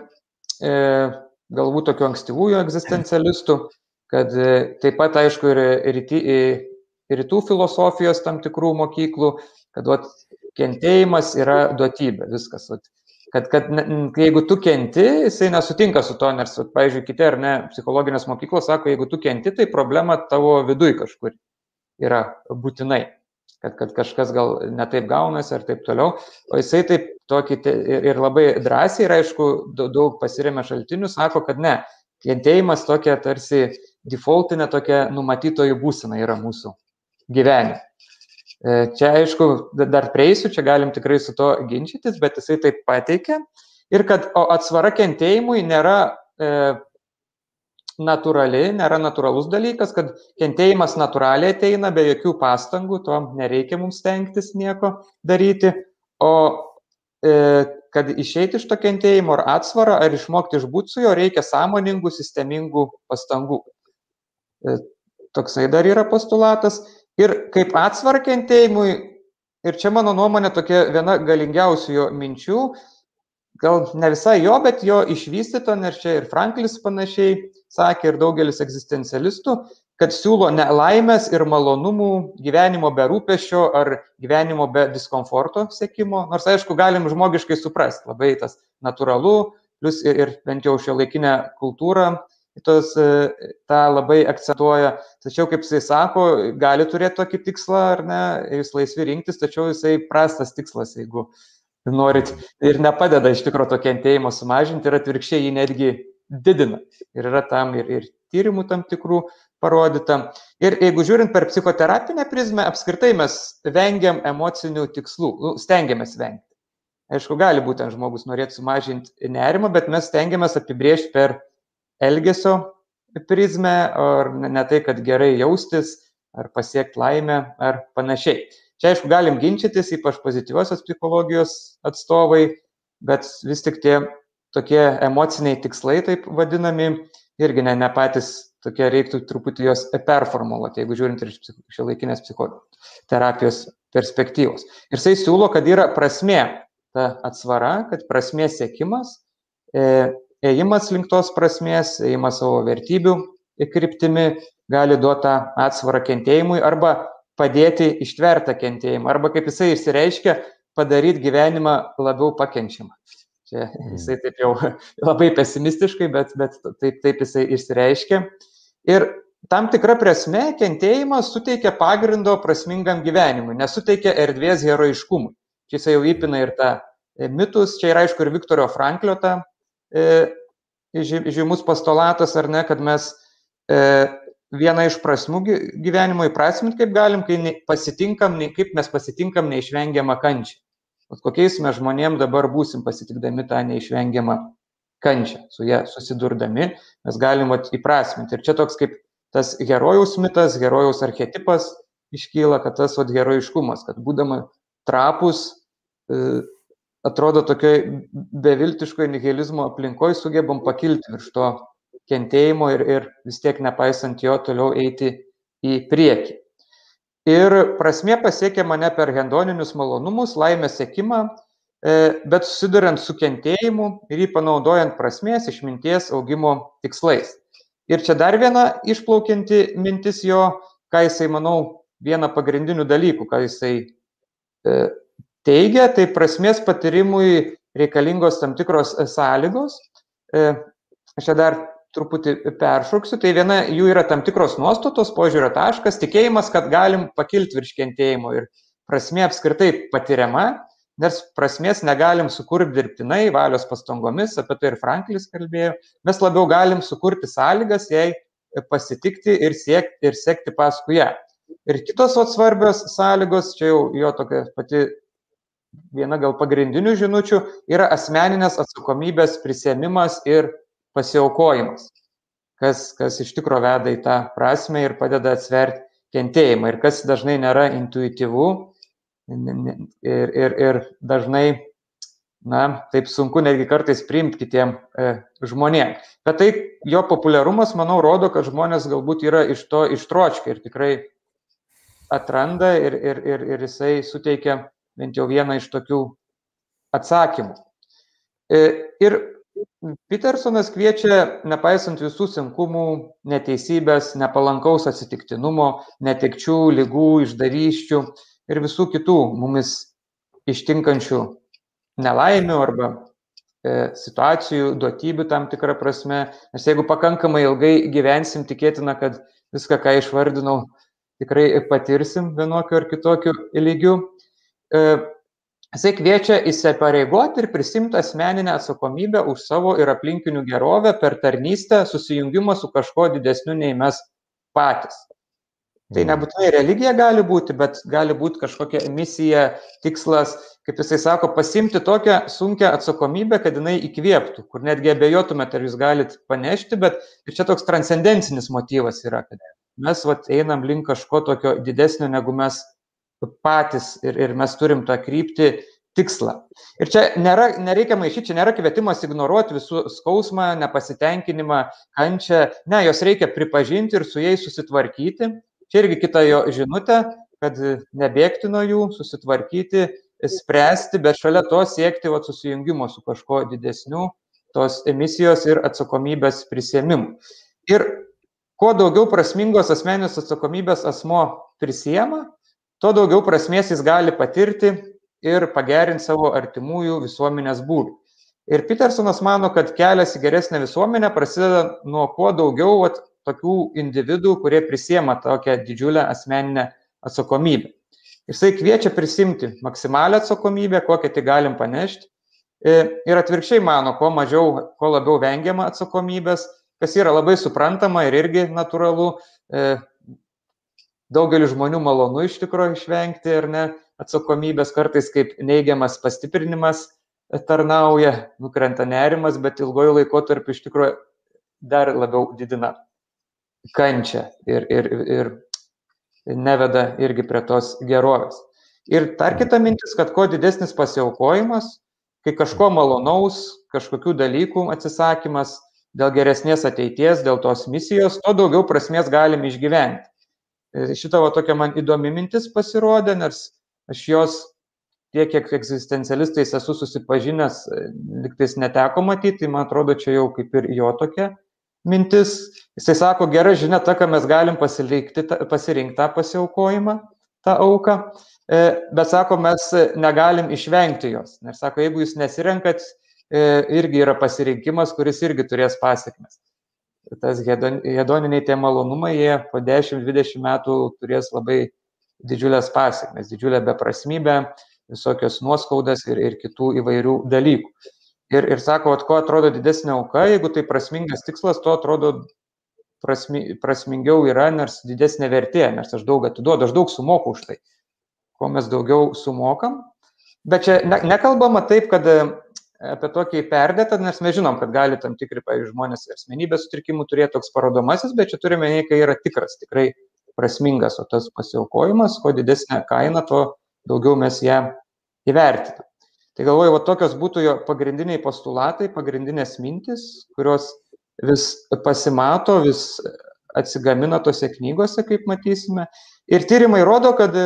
galbūt tokių ankstyvųjų egzistencialistų, kad taip pat, aišku, ir rytų filosofijos tam tikrų mokyklų, kad vat, kentėjimas yra duotybė, viskas. Vat. Kad, kad jeigu tu kenti, jisai nesutinka su to, nes, pavyzdžiui, kiti ar ne, psichologinės mokyklos sako, jeigu tu kenti, tai problema tavo viduj kažkur yra būtinai, kad, kad kažkas gal netaip gaunasi ar taip toliau, o jisai taip tokį ir, ir labai drąsiai ir, aišku, daug, daug pasiremia šaltinių, sako, kad ne, kentėjimas tokia tarsi defaultinė tokia numatytojų būsena yra mūsų gyvenime. Čia, aišku, dar prieisiu, čia galim tikrai su to ginčytis, bet jisai taip pateikia. Ir kad atsvara kentėjimui nėra e, natūrali, nėra natūralus dalykas, kad kentėjimas natūraliai ateina be jokių pastangų, to nereikia mums stengtis nieko daryti, o e, kad išeiti iš to kentėjimo ar atsvarą, ar išmokti išbūti su jo, reikia sąmoningų, sistemingų pastangų. E, toksai dar yra postulatas. Ir kaip atsvara kentėjimui, ir čia mano nuomonė tokia viena galingiausių jo minčių, gal ne visai jo, bet jo išvystyto, nes čia ir Franklis panašiai sakė, ir daugelis egzistencialistų, kad siūlo ne laimės ir malonumų, gyvenimo be rūpesčio ar gyvenimo be diskomforto sekimo, nors aišku galim žmogiškai suprasti, labai tas natūralu, plus ir, ir bent jau šiuolaikinė kultūra tos, tą labai akcentuoja, tačiau, kaip jisai sako, gali turėti tokį tikslą, ar ne, jūs laisvi rinktis, tačiau jisai prastas tikslas, jeigu norit, ir nepadeda iš tikro to kentėjimo sumažinti, ir atvirkščiai jį netgi didina. Ir yra tam ir, ir tyrimų tam tikrų parodyta. Ir jeigu žiūrint per psichoterapinę prizmę, apskritai mes vengiam emocinių tikslų, stengiamės vengti. Aišku, gali būti ant žmogus norėti sumažinti nerimą, bet mes stengiamės apibrėžti per elgesio prizmę, ar ne tai, kad gerai jaustis, ar pasiekti laimę, ar panašiai. Čia, aišku, galim ginčytis, ypač pozityviosios psichologijos atstovai, bet vis tik tie tokie emociniai tikslai, taip vadinami, irgi ne, ne patys tokie, reiktų truputį jos performuluoti, jeigu žiūrint ir iš šiuolaikinės psichoterapijos perspektyvos. Ir jisai siūlo, kad yra prasmė ta atsvara, kad prasmės siekimas, ėjimas link tos prasmės, ėjimas savo vertybių kryptimi gali duoti atsvarą kentėjimui arba padėti ištvertą kentėjimą, arba kaip jisai išsireiškia, padaryti gyvenimą labiau pakenčiamą. Čia jisai taip jau labai pesimistiškai, bet, bet taip, taip jisai išsireiškia. Ir tam tikra prasme kentėjimas suteikia pagrindo prasmingam gyvenimui, nesuteikia erdvės heroiškumui. Čia jisai jau įpina ir tą mitus, čia yra aišku ir Viktoro Franklio ta e, žymus postulatas, ar ne, kad mes e, vieną iš prasmų gyvenimo įprasminti kaip galim, kai pasitinkam, kaip mes pasitinkam neišvengiamą kančią. O kokiais mes žmonėm dabar būsim pasitikdami tą neišvengiamą kančią, su ją susidurdami, mes galim vat, įprasminti. Ir čia toks kaip tas herojaus mitas, herojaus archetipas iškyla, kad tas vat, herojiškumas, kad būdama trapus, e, atrodo tokioj beviltiškoje nihilizmo aplinkoje sugebam pakilti virš to kentėjimo ir, ir vis tiek nepaisant jo toliau eiti į priekį. Ir prasmė pasiekia mane per hedoninius malonumus, laimės siekimą, bet susiduriant su kentėjimu ir jį panaudojant prasmės, išminties, augimo tikslais. Ir čia dar viena išplaukianti mintis jo, ką jisai, manau, vieną pagrindinių dalykų, ką jisai teigia, tai prasmės patyrimui reikalingos tam tikros sąlygos. Aš čia dar truputį peršoksiu, tai viena jų yra tam tikros nuostatos, požiūrio taškas, tikėjimas, kad galim pakilti virš kentėjimo ir prasmė apskritai patiriama, nes prasmės negalim sukurti dirbtinai, valios pastangomis, apie tai ir Franklis kalbėjo, mes labiau galim sukurti sąlygas, jai pasitikti ir siekti, ir sekti paskui ją. Ir kitos vat, svarbios sąlygos, čia jau jo tokia pati viena gal pagrindinių žinučių, yra asmeninės atsakomybės prisėmimas ir pasiaukojimas, kas, kas iš tikro veda į tą prasmę ir padeda atsverti kentėjimą ir kas dažnai nėra intuityvu ir, ir, ir dažnai, na, taip sunku netgi kartais priimti kitiem e, žmonėm. Bet tai jo populiarumas, manau, rodo, kad žmonės galbūt yra iš to ištroškę ir tikrai atranda ir, ir, ir, ir jisai suteikia bent jau vieną iš tokių atsakymų. E, ir Petersonas kviečia, nepaisant visų sunkumų, neteisybės, nepalankaus atsitiktinumo, netekčių, ligų, išdavysčių ir visų kitų mumis ištinkančių nelaimių arba e, situacijų, duotybių tam tikrą prasme. Nes jeigu pakankamai ilgai gyvensim, tikėtina, kad viską, ką išvardinau, tikrai patirsim vienokiu ar kitokiu lygiu. E, Jisai kviečia įsipareigoti ir prisimti asmeninę atsakomybę už savo ir aplinkinių gerovę per tarnystę, susijungimą su kažkuo didesniu nei mes patys. Tai nebūtinai religija gali būti, bet gali būti kažkokia misija, tikslas, kaip jisai sako, pasimti tokią sunkią atsakomybę, kad jinai įkvėptų, kur netgi abejotumėte, ar jūs galite panešti, bet ir čia toks transcendencinis motyvas yra, kad mes vat, einam link kažko tokio didesnio, negu mes patys ir, ir mes turim tą kryptį tikslą. Ir čia nėra, nereikia maišyti, čia nėra kvietimas ignoruoti visų skausmą, nepasitenkinimą, kančią. Ne, jos reikia pripažinti ir su jais susitvarkyti. Čia irgi kita jo žinutė, kad nebėgti nuo jų, susitvarkyti, spręsti, bet šalia to siekti vat, susijungimo su kažko didesniu, tos emisijos ir atsakomybės prisėmimų. Ir kuo daugiau prasmingos asmeninės atsakomybės asmo prisiema, tuo daugiau prasmės jis gali patirti ir pagerinti savo artimųjų visuomenės būvį. Ir Petersonas mano, kad kelias į geresnę visuomenę prasideda nuo kuo daugiau vat, tokių individų, kurie prisiema tokią didžiulę asmeninę atsakomybę. Jisai kviečia prisimti maksimalią atsakomybę, kokią tik galim panešti. Ir atvirkščiai mano, kuo mažiau, kuo labiau vengiama atsakomybės, kas yra labai suprantama ir irgi natūralu. Daugelis žmonių malonu iš tikrųjų išvengti ar ne atsakomybės, kartais kaip neigiamas pastiprinimas tarnauja, nukrenta nerimas, bet ilgojo laikotarpiu iš tikrųjų dar labiau didina kančią ir, ir, ir neveda irgi prie tos gerovės. Ir dar kita mintis, kad kuo didesnis pasiaukojimas, kai kažko malonaus, kažkokių dalykų atsisakymas, dėl geresnės ateities, dėl tos misijos, to daugiau prasmės galim išgyventi. Šita va tokia man įdomi mintis pasirodė, nes aš jos tiek, kiek egzistencialistais esu susipažinęs, liktais neteko matyti, tai man atrodo, čia jau kaip ir jo tokia mintis. Jisai sako, gera žinia ta, kad mes galim pasirinkti tą pasiaukojimą, tą auką, bet sako, mes negalim išvengti jos. Nes sako, jeigu jūs nesirenkat, irgi yra pasirinkimas, kuris irgi turės pasiekmes. Tas hedoniniai tie malonumai, jie po dešimt dvidešimt metų turės labai didžiulės pasiekmes, didžiulę beprasmybę, visokios nuoskaudas ir, ir kitų įvairių dalykų. Ir, ir sako, at ko atrodo didesnė auka, jeigu tai prasmingas tikslas, to atrodo prasmi, prasmingiau yra, nes didesnė vertė, nes aš daug atiduodu, aš daug sumoku už tai. Ko mes daugiau sumokam. Bet čia ne, nekalbama taip, kad apie tokį perdėtą, nes mes žinom, kad gali tam tikri, pavyzdžiui, žmonės asmenybės sutrikimų turėti toks parodomasis, bet čia turime nei, kai yra tikras, tikrai prasmingas, o tas pasiaukojimas, kuo didesnė kaina, to daugiau mes ją įvertinam. Tai galvoju, va tokios būtų jo pagrindiniai postulatai, pagrindinės mintis, kurios vis pasimato, vis atsigamina tose knygose, kaip matysime. Ir tyrimai rodo, kad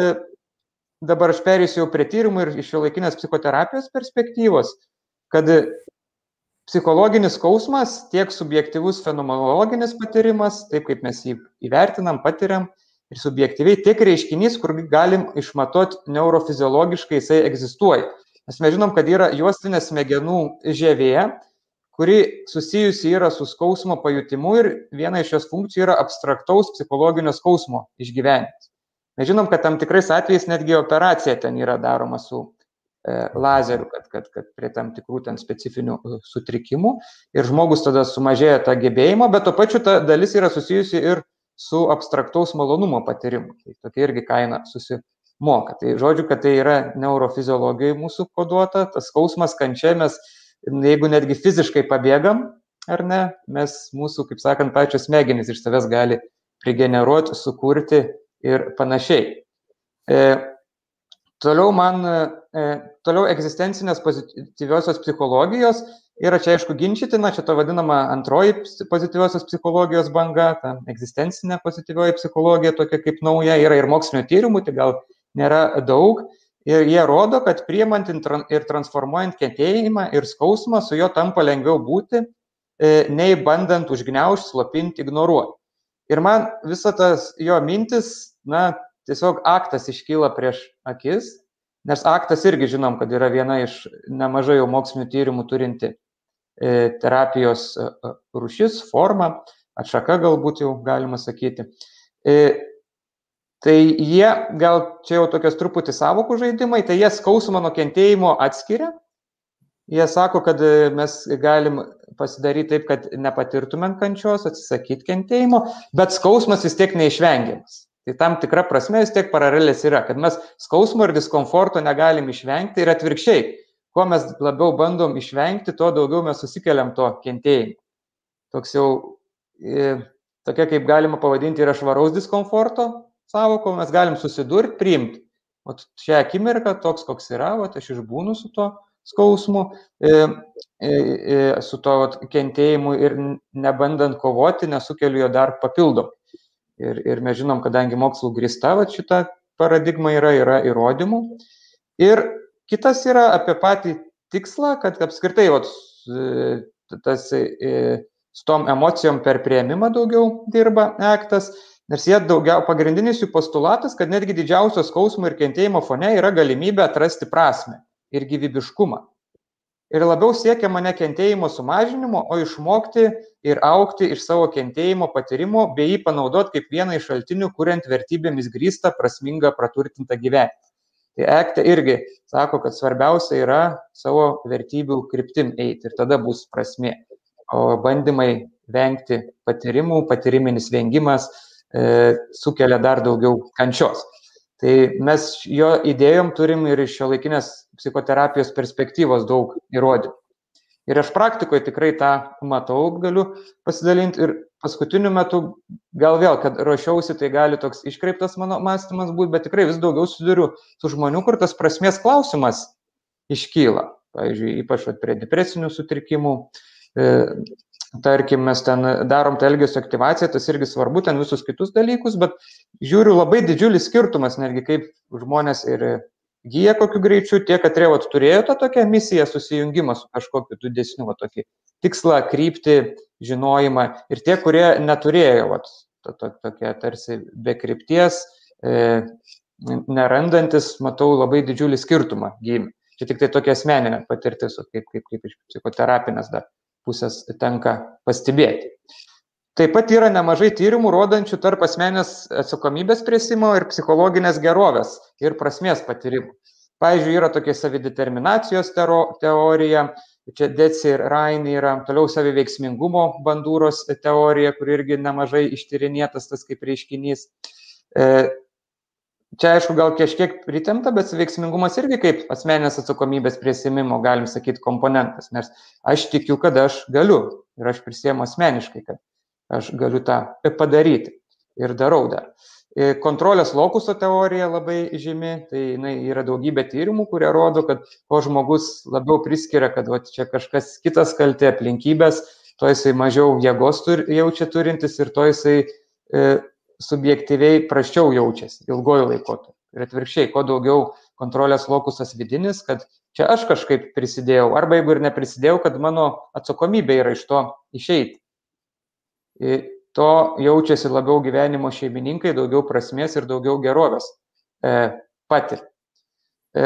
dabar aš perėsiu jau prie tyrimų ir iš šiuolaikinės psichoterapijos perspektyvos, kad psichologinis skausmas, tiek subjektyvus fenomenologinis patyrimas, taip kaip mes jį įvertinam, patiriam, ir subjektyviai, tiek reiškinys, kur galim išmatuoti neurofiziologiškai, jisai egzistuoja. Nes mes žinom, kad yra juostinė smegenų žievė, kuri susijusi yra su skausmo pajutimu ir viena iš jos funkcijų yra abstraktaus psichologinio skausmo išgyvenimas. Mes žinom, kad tam tikrais atvejais netgi operacija ten yra daroma su lazerių, kad, kad, kad prie tam tikrų ten specifinių sutrikimų ir žmogus tada sumažėja tą gebėjimą, bet to pačiu ta dalis yra susijusi ir su abstraktaus malonumo patyrimu. Tai tokia irgi kaina susimoka. Tai žodžiu, kad tai yra neurofiziologijai mūsų koduota, tas skausmas, kančia, mes jeigu netgi fiziškai pabėgam, ar ne, mes mūsų, kaip sakant, pačios smegenys iš savęs gali prigeneruoti, sukurti ir panašiai. E, Toliau man, e, toliau egzistencinės pozityviosios psichologijos yra čia aišku ginčytina, čia to vadinama antroji pozityviosios psichologijos banga, ta egzistencinė pozityvioji psichologija tokia kaip nauja, yra ir mokslinio tyrimų, tai gal nėra daug, ir jie rodo, kad priimant ir transformuojant kentėjimą ir skausmą, su juo tampa lengviau būti, e, nei bandant užgniaužti, slopinti, ignoruoti. Ir man visa tas jo mintis, na, tiesiog aktas iškyla prieš akis, nes aktas irgi žinom, kad yra viena iš nemažai jau mokslinių tyrimų turinti e, terapijos e, rūšis, forma, atšaka galbūt jau galima sakyti. E, tai jie, gal čia jau tokios truputį sąvokų žaidimai, tai jie skausmą nuo kentėjimo atskiria. Jie sako, kad mes galim pasidaryti taip, kad nepatirtumėm kančios, atsisakyti kentėjimo, bet skausmas vis tiek neišvengiamas. Tai tam tikra prasme vis tiek paralelės yra, kad mes skausmo ir diskomforto negalim išvengti ir atvirkščiai, kuo mes labiau bandom išvengti, tuo daugiau mes susikeliam to kentėjimo. Toks jau, e, tokia kaip galima pavadinti yra švaraus diskomforto sąvoko, mes galim susidurti, priimti. O šią akimirką toks, koks yra, o aš išbūnu su to skausmu, e, e, e, su to kentėjimu ir nebandant kovoti, nesukeliu jo dar papildomai. Ir, ir mes žinom, kadangi mokslų grįsta va, šita paradigma yra, yra įrodymų. Ir kitas yra apie patį tikslą, kad apskritai va, tas, su tom emocijom per priėmimą daugiau dirba aktas, nes jie daugiau, pagrindinis jų postulatas, kad netgi didžiausio skausmo ir kentėjimo fone yra galimybė atrasti prasmę ir gyvybiškumą. Ir labiau siekiama ne kentėjimo sumažinimo, o išmokti ir augti iš savo kentėjimo patyrimo, bei jį panaudoti kaip vieną iš šaltinių, kuriant vertybėmis grįstą, prasmingą, praturtintą gyvenimą. Tai akte irgi sako, kad svarbiausia yra savo vertybių kryptim eiti ir tada bus prasmė. O bandymai vengti patyrimų, patyriminis vengimas e, sukelia dar daugiau kančios. Tai mes jo idėjom turim ir iš šiuolaikinės psichoterapijos perspektyvos daug įrodymų. Ir aš praktikoje tikrai tą matau, galiu pasidalinti. Ir paskutiniu metu, gal vėl, kad ruošiausi, tai gali toks iškreiptas mano mąstymas būti, bet tikrai vis daugiau susiduriu su žmonių, kur tas prasmės klausimas iškyla. Pavyzdžiui, ypač prie depresinių sutrikimų. E, tarkim, mes ten darom tą elgesio aktyvaciją, tas irgi svarbu, ten visus kitus dalykus, bet žiūriu labai didžiulis skirtumas, netgi kaip žmonės ir gyja kokiu greičiu, tie, kad vat, turėjo tą tokią misiją susijungimą su kažkokiu didesniu, vat, tokį tikslą, kryptį, žinojimą, ir tie, kurie neturėjo, vat, to, to, tokia tarsi be krypties, e, nerandantis, matau labai didžiulį skirtumą gyjime. Čia tik tai tokia asmeninė patirtis, kaip, kaip, kaip iš psichoterapinės dar pusės tenka pastebėti. Taip pat yra nemažai tyrimų rodančių tarp asmenės atsakomybės prėsimo ir psichologinės gerovės ir prasmės patyrimų. Pavyzdžiui, yra tokia savideterminacijos teorija, čia Deci ir Raini yra, toliau saviveiksmingumo bandūros teorija, kur irgi nemažai ištyrinėtas tas kaip reiškinys. Čia, aišku, gal kažkiek pritemta, bet veiksmingumas irgi kaip asmenės atsakomybės prėsimimo, galim sakyti, komponentas, nes aš tikiu, kad aš galiu ir aš prisiemu asmeniškai, kad aš galiu tą padaryti ir darau dar. Kontrolės lokuso teorija labai žymi, tai jinai yra daugybė tyrimų, kurie rodo, kad ko žmogus labiau priskiria, kad va, čia kažkas kitas kaltė, aplinkybės, to jisai mažiau jėgos tur, jaučia turintis ir to jisai e, subjektyviai prasčiau jaučiasi ilgojų laikotarpiu. Ir atvirkščiai, kuo daugiau kontrolės lokusas vidinis, kad čia aš kažkaip prisidėjau, arba jeigu ir neprisidėjau, kad mano atsakomybė yra iš to išeiti. To jaučiasi labiau gyvenimo šeimininkai, daugiau prasmės ir daugiau gerovės e, patir. E,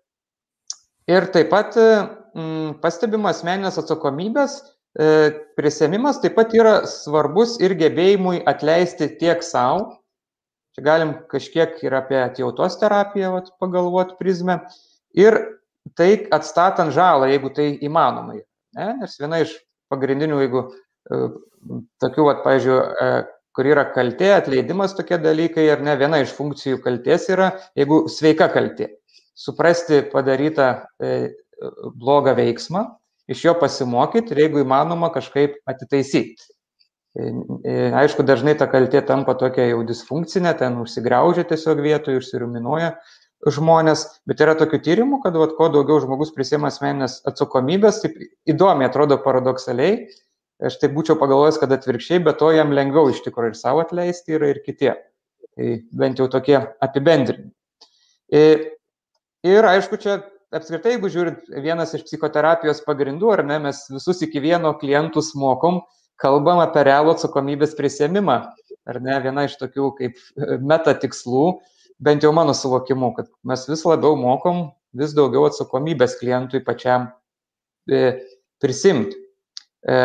ir taip pat m, pastebima asmeninės atsakomybės e, prisėmimas taip pat yra svarbus ir gebėjimui atleisti tiek savo. Čia galim kažkiek ir apie atjautos terapiją vat, pagalvoti prizmę. Ir tai atstatant žalą, jeigu tai įmanoma. Ne? Nes viena iš pagrindinių, jeigu tokių, vat, pavyzdžiui, kur yra kaltė, atleidimas tokie dalykai, ar ne, viena iš funkcijų kaltės yra, jeigu sveika kaltė, suprasti padarytą e, blogą veiksmą, iš jo pasimokyti ir jeigu įmanoma kažkaip atitaisyti. E, e, aišku, dažnai ta kaltė tampa tokia jau disfunkcinė, ten užsigraužia tiesiog vietoje, užsiruminuoja žmonės, bet yra tokių tyrimų, kad vat, kuo daugiau žmogus prisiima asmeninės atsakomybės, taip įdomiai atrodo paradoksaliai. Aš taip būčiau pagalvojęs, kad atvirkščiai, bet to jam lengviau iš tikrųjų ir savo atleisti yra ir kitie. Tai bent jau tokie apibendrinimai. Ir, ir aišku, čia apskritai, jeigu žiūrint, vienas iš psichoterapijos pagrindų, ar ne, mes visus iki vieno klientus mokom, kalbam apie realų atsakomybės prisiėmimą. Ar ne, viena iš tokių kaip meta tikslų, bent jau mano suvokimu, kad mes vis labiau mokom vis daugiau atsakomybės klientui pačiam e, prisimti. E,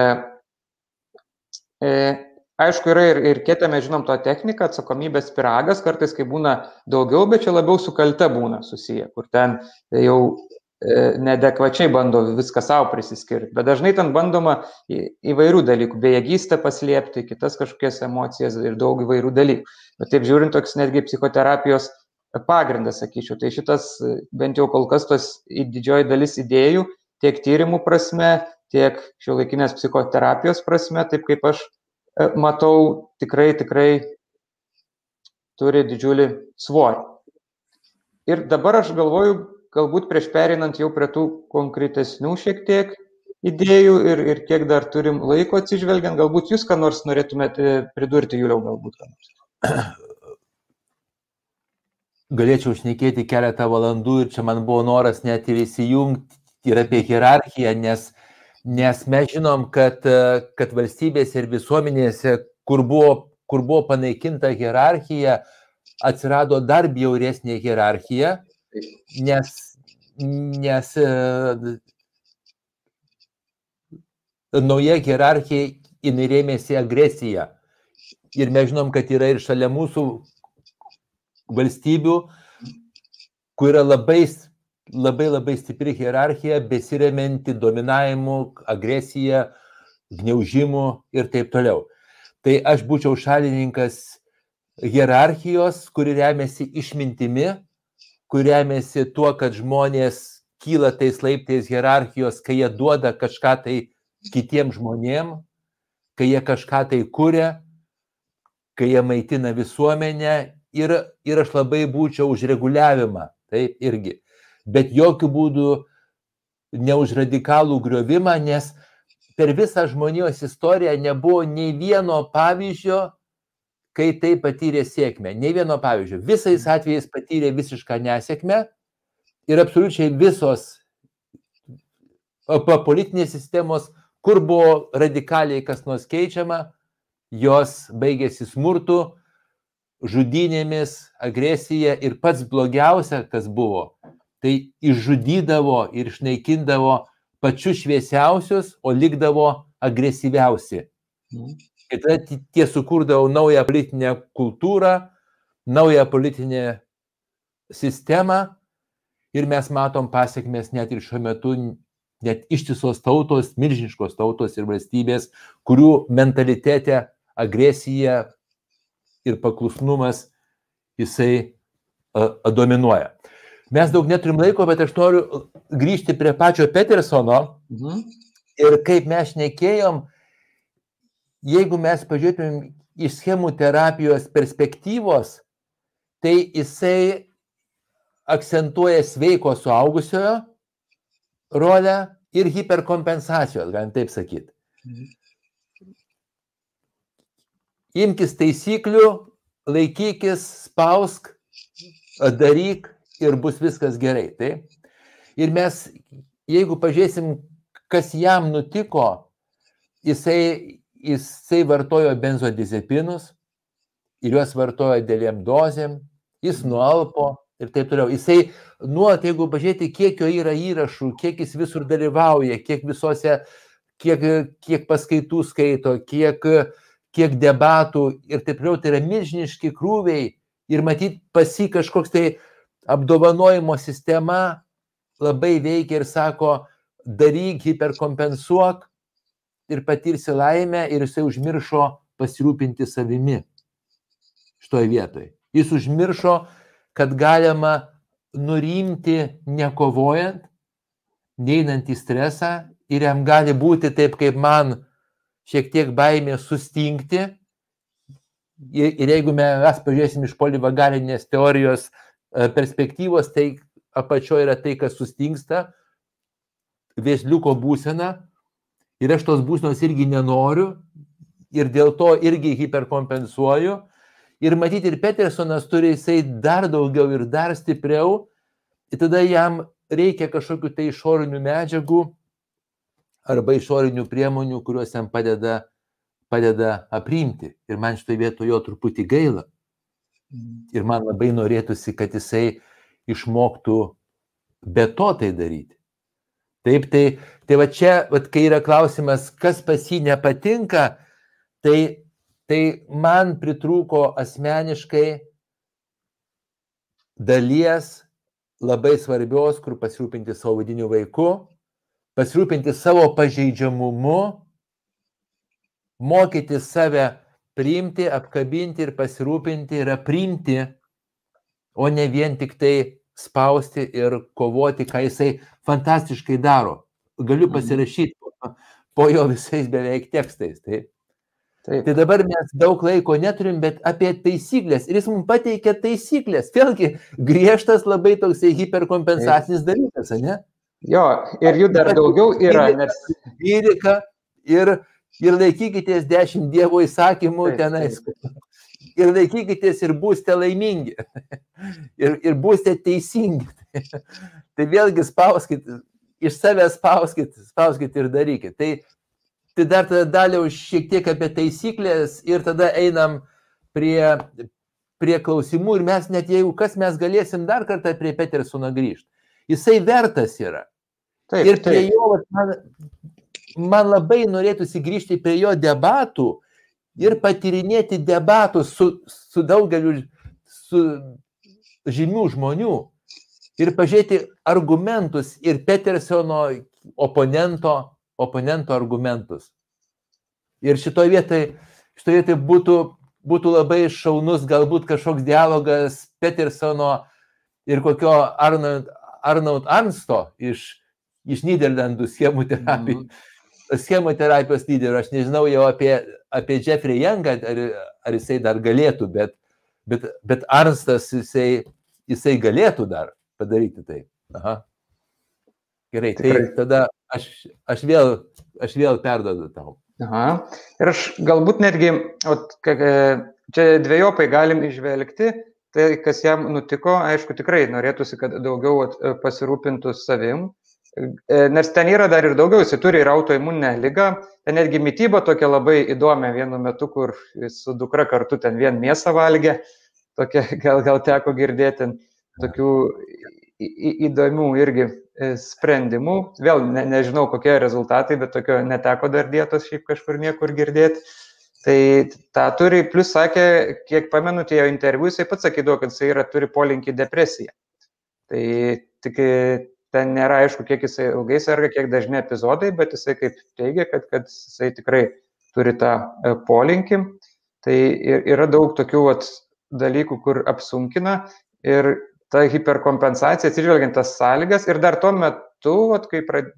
E, aišku, yra ir, ir kietame, žinom, to technika, atsakomybės pyragas, kartais kai būna daugiau, bet čia labiau su kalte būna susiję, kur ten jau e, neadekvačiai bando viską savo prisiskirti, bet dažnai ten bandoma į, įvairių dalykų, bejėgystę paslėpti, kitas kažkokias emocijas ir daug įvairių dalykų. Bet taip žiūrint, toks netgi psichoterapijos pagrindas, sakyčiau, tai šitas bent jau kol kas tos didžioji dalis idėjų, tiek tyrimų prasme, tiek šiuolaikinės psichoterapijos prasme, taip kaip aš matau, tikrai, tikrai turi didžiulį svorį. Ir dabar aš galvoju, galbūt prieš pereinant jau prie tų konkretesnių šiek tiek idėjų ir, ir kiek dar turim laiko atsižvelgiant, galbūt jūs ką nors norėtumėte pridurti, Juliau, galbūt ką nors. Galėčiau šnekėti keletą valandų ir čia man buvo noras net ir įsijungti ir apie hierarchiją, nes Nes mes žinom, kad, kad valstybėse ir visuomenėse, kur buvo, kur buvo panaikinta hierarchija, atsirado dar bjauresnė hierarchija, nes, nes nauja hierarchija jinai rėmėsi agresiją. Ir mes žinom, kad yra ir šalia mūsų valstybių, kur yra labai labai labai stipri hierarchija, besiremianti dominavimu, agresija, gniaužimu ir taip toliau. Tai aš būčiau šalininkas hierarchijos, kuri remiasi išmintimi, kuri remiasi tuo, kad žmonės kyla tais laiptais hierarchijos, kai jie duoda kažką tai kitiem žmonėm, kai jie kažką tai kuria, kai jie maitina visuomenę ir, ir aš labai būčiau už reguliavimą, taip irgi. Bet jokių būdų ne už radikalų griovimą, nes per visą žmonijos istoriją nebuvo nei vieno pavyzdžio, kai tai patyrė sėkmę. Nei vieno pavyzdžio. Visais atvejais patyrė visišką nesėkmę ir absoliučiai visos politinės sistemos, kur buvo radikaliai kas nors keičiama, jos baigėsi smurtu, žudynėmis, agresija ir pats blogiausia, kas buvo, tai išžudydavo ir išnaikindavo pačius šviesiausius, o likdavo agresyviausi. Ir tada tie sukurdavo naują politinę kultūrą, naują politinę sistemą ir mes matom pasiekmes net ir šiuo metu, net ištisos tautos, milžiniškos tautos ir valstybės, kurių mentalitete agresija ir paklusnumas jisai a, a, dominuoja. Mes daug neturim laiko, bet aš noriu grįžti prie pačio Petersono mhm. ir kaip mes šnekėjom, jeigu mes pažiūrėtumėm iš schemų terapijos perspektyvos, tai jisai akcentuoja sveiko suaugusiojo rolę ir hiperkompensacijos, galim taip sakyti. Mhm. Imkis taisyklių, laikykis, spausk, daryk ir bus viskas gerai. Taip? Ir mes, jeigu pažiūrėsim, kas jam nutiko, jisai, jisai vartojo benzodiazepinus ir juos vartojo dėlėm dozėm, jis nualpo ir taip toliau. Jisai nuolat, jeigu pažiūrėti, kiek jo yra įrašų, kiek jis visur dalyvauja, kiek visose, kiek, kiek paskaitų skaito, kiek, kiek debatų ir taip toliau, tai yra milžiniški krūviai ir matyt pasi kažkoks tai apdovanojimo sistema labai veikia ir sako, daryk, hiperkompensuok ir patirsi laimę ir jisai užmiršo pasirūpinti savimi šitoje vietoje. Jis užmiršo, kad galima nurimti nekovojant, neinant į stresą ir jam gali būti taip, kaip man šiek tiek baimė sustingti. Ir, ir jeigu mes pažiūrėsim iš polivagalinės teorijos perspektyvos, tai apačioje yra tai, kas sustingsta, vėžliuko būsena. Ir aš tos būsenos irgi nenoriu ir dėl to irgi hiperkompensuoju. Ir matyti, ir Petersonas turi jisai dar daugiau ir dar stipriau. Ir tada jam reikia kažkokių tai išorinių medžiagų arba išorinių priemonių, kuriuos jam padeda, padeda aprimti. Ir man šitoje vietoje jo truputį gaila. Ir man labai norėtųsi, kad jisai išmoktų be to tai daryti. Taip, tai, tai va čia, va, kai yra klausimas, kas pas jį nepatinka, tai, tai man pritrūko asmeniškai dalies labai svarbios, kur pasirūpinti savo vidiniu vaiku, pasirūpinti savo pažeidžiamumu, mokyti save priimti, apkabinti ir pasirūpinti ir aprimti, o ne vien tik tai spausti ir kovoti, ką jisai fantastiškai daro. Galiu pasirašyti po, po jo visais beveik tekstais. Taip. Taip. Tai dabar mes daug laiko neturim, bet apie taisyklės. Ir jis mums pateikia taisyklės. Vėlgi, griežtas labai toksai hiperkompensacinis dalykas, ne? Jo, ir jų dar daugiau yra. Nes... dvylika ir, ir laikykitės dešimt Dievo įsakymų taip, tenais. Taip. Ir laikykitės ir būsite laimingi. Ir, ir būsite teisingi. Tai vėlgi spauskit, iš savęs spauskit, spauskit ir darykit. Tai, tai dar tada daliau šiek tiek apie taisyklės ir tada einam prie, prie klausimų. Ir mes net jeigu kas, mes galėsim dar kartą prie Petersono grįžti. Jisai vertas yra. Taip, ir prie taip. Jo, man, man labai norėtųsi grįžti prie jo debatų ir patyrinėti debatus su, su daugeliu su žymių žmonių ir pažiūrėti argumentus ir Petersono oponento, oponento argumentus. Ir šitoje vietoje, šitoje vietoje būtų būtų labai šaunus galbūt kažkoks dialogas Petersono ir kokio Arnold, Arnold Arnsto iš, iš Nyderlandų schemų terapijos. Mm. Schemų terapijos lyderio, aš nežinau jau apie, apie Jeffrey Youngą, ar, ar jisai dar galėtų, bet, bet, bet Arnstas jisai, jisai galėtų dar padaryti tai. Aha. Gerai, Tikrai. Tai tada aš, aš, vėl, aš vėl perdodu tau. Aha. Ir aš galbūt netgi, ot, čia dviejopai galim išvelgti, tai kas jam nutiko, aišku, tikrai norėtųsi, kad daugiau ot, pasirūpintų savim. Nes ten yra dar ir daugiau, jis turi ir autoimuninę ligą, ten netgi mityba tokia labai įdomi vienu metu, kur su dukra kartu ten vien mėsą valgė, tokia, gal, gal teko girdėti tokių įdomių irgi sprendimų, vėl ne, nežinau kokie rezultatai, bet tokio neteko dar dietos šiaip kažkur niekur girdėti, tai tą turi, plus sakė, kiek pamenu, tie jo interviu, jisai pats sakydavo, kad jisai yra, turi polinkį depresiją, tai tik ten nėra aišku, kiek jisai ilgai serga, kiek dažni epizodai, bet jisai kaip teigia, kad, kad jisai tikrai turi tą polinkį. Tai yra daug tokių vat, dalykų, kur apsunkina ir ta hiperkompensacija, atsižvelgiant tas sąlygas. Ir dar tuo metu, vat, kai prad...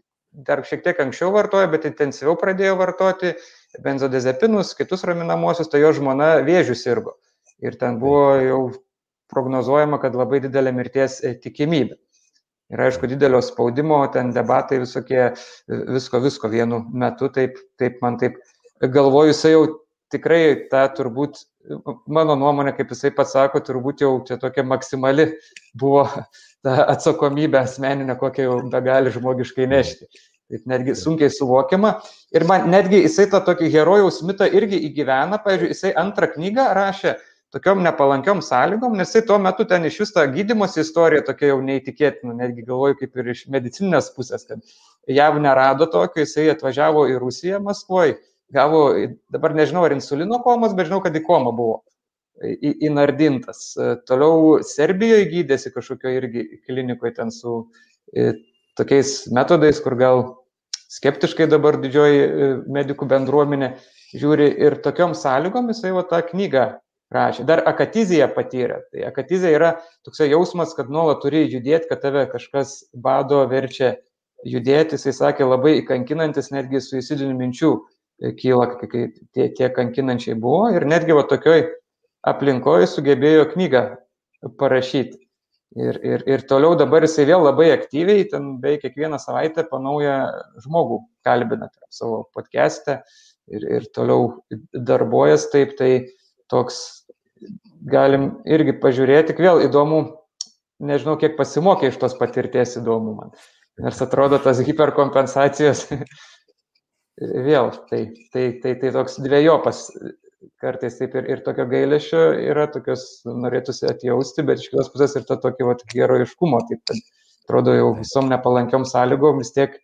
dar šiek tiek anksčiau vartojo, bet intensyviau pradėjo vartoti benzodiazepinus, kitus raminamosius, tai jo žmona vėžiu sirgo. Ir ten buvo jau prognozuojama, kad labai didelė mirties tikimybė. Ir aišku, didelio spaudimo, ten debatai visokie, visko, visko vienu metu, taip, taip man taip galvoju, jisai jau tikrai tą turbūt, mano nuomonė, kaip jisai pats sako, turbūt jau čia tokia maksimali buvo ta atsakomybė asmeninė, kokią jau be gali žmogiškai nešti. Taip netgi sunkiai suvokiama. Ir man netgi jisai tą tokį herojaus mitą irgi įgyvena, pavyzdžiui, jisai antrą knygą rašė tokiom nepalankiom sąlygom, nes jisai tuo metu ten iš vis tą gydymosi istoriją tokia jau neįtikėtina, netgi galvoju kaip ir iš medicininės pusės, kad jav nerado tokio, jisai atvažiavo į Rusiją Maskvoje, gavo, dabar nežinau ar insulino komas, bet žinau, kad į komą buvo į, įnardintas. Toliau Serbijoje gydėsi kažkokio irgi klinikoje ten su e, tokiais metodais, kur gal skeptiškai dabar didžioji medikų bendruomenė žiūri ir tokiom sąlygom jisai va tą knygą rašė. Dar akatiziją patyrė. Tai akatizija yra toksai jausmas, kad nuolat turi judėti, kad tave kažkas bado verčia judėti. Jisai sakė, labai kankinantis, netgi suicidinių minčių kyla, kai tie, tie kankinančiai buvo. Ir netgi va tokioj aplinkoje sugebėjo knygą parašyti. Ir, ir, ir toliau dabar jisai vėl labai aktyviai, ten beveik kiekvieną savaitę po naują žmogų kalbina savo podcast'e ir, ir toliau darbuojas taip, tai toks galim irgi pažiūrėti, tik vėl įdomu, nežinau, kiek pasimokė iš tos patirties įdomu man. Nes atrodo tas hiperkompensacijos vėl, tai, tai, tai, tai toks dviejopas kartais taip ir, ir tokio gailesčio yra, tokios norėtųsi atjausti, bet iš kitos pusės ir to tokio vat, herojiškumo, taip kad atrodo jau visom nepalankiom sąlygom vis tiek,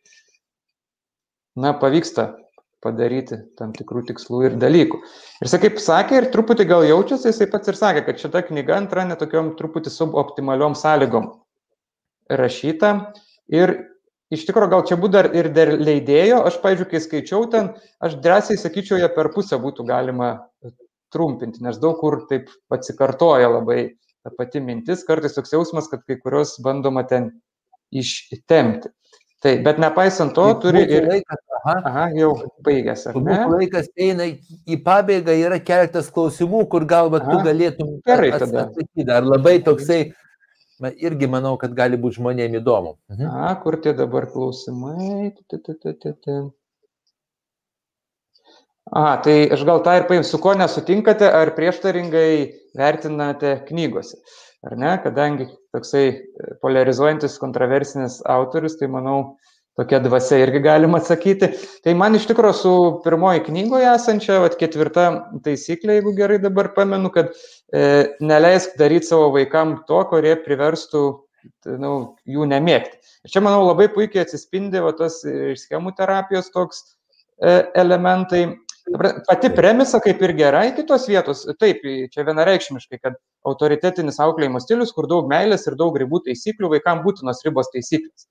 na, pavyksta padaryti tam tikrų tikslų ir dalykų. Ir jisai kaip sakė, ir truputį gal jaučiasi, jisai pats ir sakė, kad šita knyga antra netokiom truputį suboptimaliom sąlygom rašyta. Ir iš tikrųjų gal čia būtų dar ir dar leidėjo, aš, pavyzdžiui, kai skaičiau ten, aš drąsiai sakyčiau, ją per pusę būtų galima trumpinti, nes daug kur taip atsikartoja labai ta pati mintis, kartais toks jausmas, kad kai kurios bandoma ten ištempti. Tai, bet nepaisant to, tai turi ir... Laikas, aha, aha, jau baigęs, ar ne? Mūsų laikas eina į pabaigą, yra keletas klausimų, kur galbūt tu galėtum atsakyti. Ar labai toksai, irgi manau, kad gali būti žmonėm įdomu. Mhm. A, kur tie dabar klausimai? A, tai aš gal tą ir paimsiu, su ko nesutinkate, ar prieštaringai vertinate knygose. Ar ne, kadangi toksai polarizuojantis kontroversinis autorius, tai manau, tokia dvasia irgi galima atsakyti. Tai man iš tikrųjų su pirmoji knygoje esančia, vat, ketvirta taisyklė, jeigu gerai dabar pamenu, kad e, neleisk daryti savo vaikam to, kurie priverstų nu, jų nemėgti. Ir čia, manau, labai puikiai atsispindi va, tos schemų terapijos toks e, elementai. Pati premisa kaip ir gerai kitos vietos, taip, čia vienareikšmiškai, kad autoritetinis auklėjimo stilius, kur daug meilės ir daug ribų taisyklių, vaikams būtinos ribos taisyklės.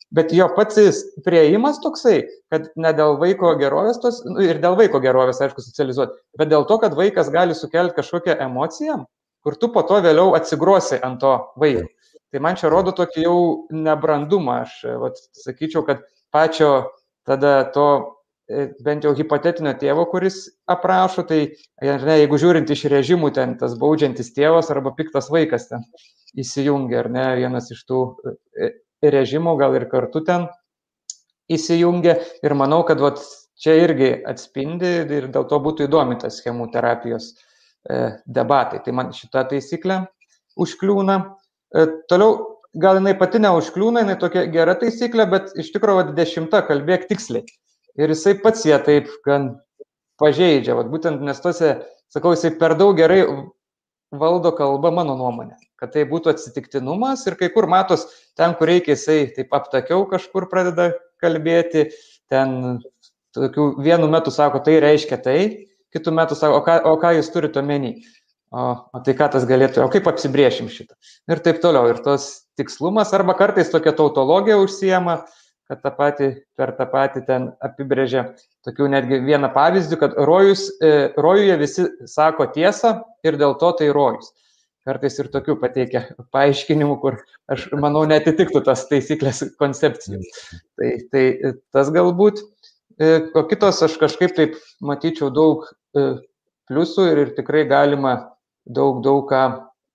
bet jo pats prieimas toksai, kad ne dėl vaiko gerovės tos, nu, ir dėl vaiko gerovės, aišku, socializuoti, bet dėl to, kad vaikas gali sukelti kažkokią emociją, kur tu po to vėliau atsigrosi ant to vaiko. Tai man čia rodo tokį jau nebrandumą. Aš vat, sakyčiau, kad pačio tada to bent jau hipotetinio tėvo, kuris aprašo, tai ne, jeigu žiūrint iš režimų, ten tas baudžiantis tėvas arba piktas vaikas ten įsijungia, ar ne, vienas iš tų režimų gal ir kartu ten įsijungia. Ir manau, kad vat, čia irgi atspindi ir dėl to būtų įdomi tas schemų terapijos e, debatai. Tai man šita taisyklė užkliūna. E, toliau, gal jinai pati neužkliūna, jinai tokia gera taisyklė, bet iš tikrųjų dešimta kalbėk tiksliai. Ir jisai pats ją taip gan pažeidžia. Vat būtent nes tose, sakau, jisai per daug gerai valdo kalbą, mano nuomonė. Kad tai būtų atsitiktinumas ir kai kur matos, ten, kur reikia, jisai taip aptakiau kažkur pradeda kalbėti, ten tokių vienu metu sako, tai reiškia tai, kitų metų sako, o ką, o ką jūs turite omeny, o, o tai ką tas galėtų, o kaip apsibriešim šitą. Ir taip toliau, ir tos tikslumas, arba kartais tokia tautologija užsijama, kad tą patį, per tą patį ten apibrėžia tokių netgi vieną pavyzdį, kad rojus, e, rojuje visi sako tiesą ir dėl to tai rojus. Kartais ir tokių pateikia paaiškinimų, kur aš manau netitiktų tas taisyklės koncepcijų. Tai, tai tas galbūt, e, o kitos aš kažkaip taip matyčiau daug e, pliusų ir, ir tikrai galima daug, daug ką.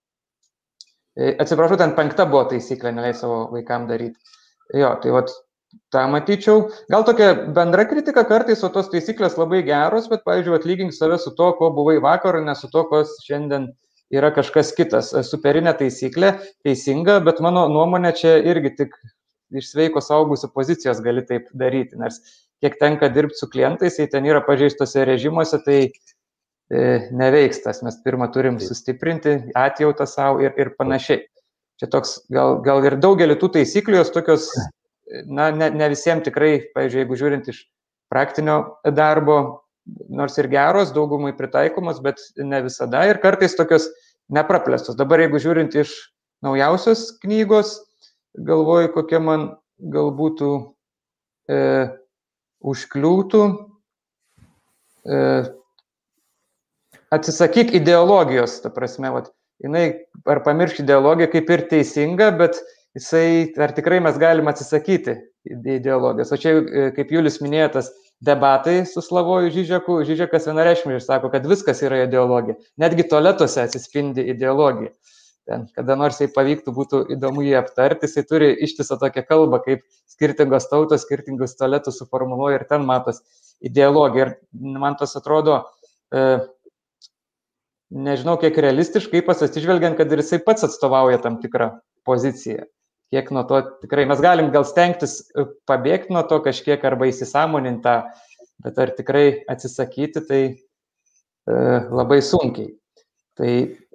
E, atsiprašau, ten penkta buvo taisyklė, neleis savo vaikam daryti. Jo, tai vat, tą matyčiau. Gal tokia bendra kritika kartais, o tos taisyklės labai geros, bet, pavyzdžiui, atlygink save su to, ko buvai vakar, ne su to, kas šiandien yra kažkas kitas. Superinė taisyklė, teisinga, bet mano nuomonė čia irgi tik iš sveiko saugusio pozicijos gali taip daryti, nes kiek tenka dirbti su klientais, jei ten yra pažeistose režimuose, tai e, neveiks tas. Mes pirmą turim sustiprinti atjautą savo ir, ir panašiai. Čia toks, gal, gal ir daugelį tų taisyklių, jos tokios, na, ne, ne visiems tikrai, pavyzdžiui, jeigu žiūrint iš praktinio darbo, nors ir geros, daugumai pritaikomas, bet ne visada ir kartais tokios nepraplėstos. Dabar jeigu žiūrint iš naujausios knygos, galvoju, kokia man galbūt e, užkliūtų. E, atsisakyk ideologijos, ta prasme, vat, jinai ar pamiršk ideologiją kaip ir teisinga, bet jisai, ar tikrai mes galim atsisakyti ideologijos. O čia, kaip Julius minėjo, tas debatai su Slavoju Žižeku, Žižekas vienareikšmiškai sako, kad viskas yra ideologija. Netgi tualetuose atsispindi ideologija. Ten, kada nors jai pavyktų, būtų įdomu jį aptarti, jisai turi ištisą tokią kalbą, kaip skirtingos tautos, skirtingus tualetus suformuluoja ir ten matos ideologija. Ir man tas atrodo, e, nežinau, kiek realistiškai pasižvelgiant, kad ir jisai pats atstovauja tam tikrą poziciją. Kiek nuo to tikrai, mes galim gal stengtis pabėgti nuo to kažkiek arba įsisąmoninti tą, bet ar tikrai atsisakyti, tai e, labai sunkiai. Tai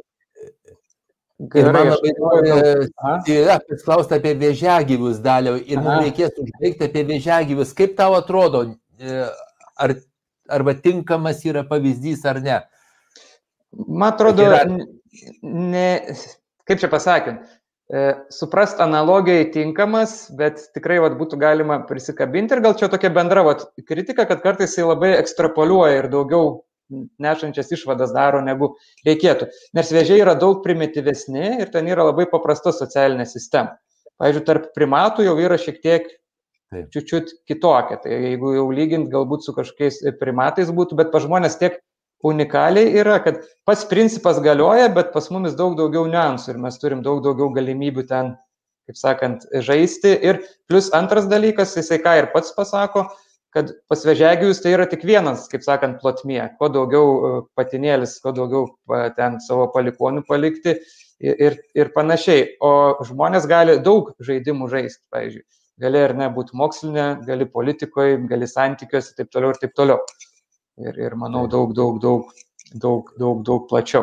ir man labai yra klausta apie vėžiagyvius, Daliau, ir mums reikės užbaigti apie vėžiagyvius. Kaip tau atrodo, ar, arba tinkamas yra pavyzdys ar ne? Man atrodo, ne, kaip čia pasakant, suprast analogiją tinkamas, bet tikrai vat, būtų galima prisikabinti ir gal čia tokia bendra vat, kritika, kad kartais jis labai ekstrapoliuoja ir daugiau nešančias išvadas daro, negu reikėtų. Nes vėžiai yra daug primityvesni ir ten yra labai paprasta socialinė sistema. Pavyzdžiui, tarp primatų jau yra šiek tiek čiut-čiut kitokia. Tai jeigu jau lygint galbūt su kažkokiais primatais būtų, bet pas žmonės tiek unikaliai yra, kad pats principas galioja, bet pas mumis daug daugiau niuansų ir mes turim daug daugiau galimybių ten, kaip sakant, žaisti. Ir plus antras dalykas, jisai ką ir pats pasako, kad pas vėžiagyvius tai yra tik vienas, kaip sakant, plotmė. Kuo daugiau patinėlis, kuo daugiau ten savo palikonių palikti ir, ir panašiai. O žmonės gali daug žaidimų žaisti, pavyzdžiui. Gali ar ne būti mokslinė, gali politikoje, gali santykiuose, taip toliau ir taip toliau. Ir, ir manau, daug, daug, daug, daug, daug, daug plačiau.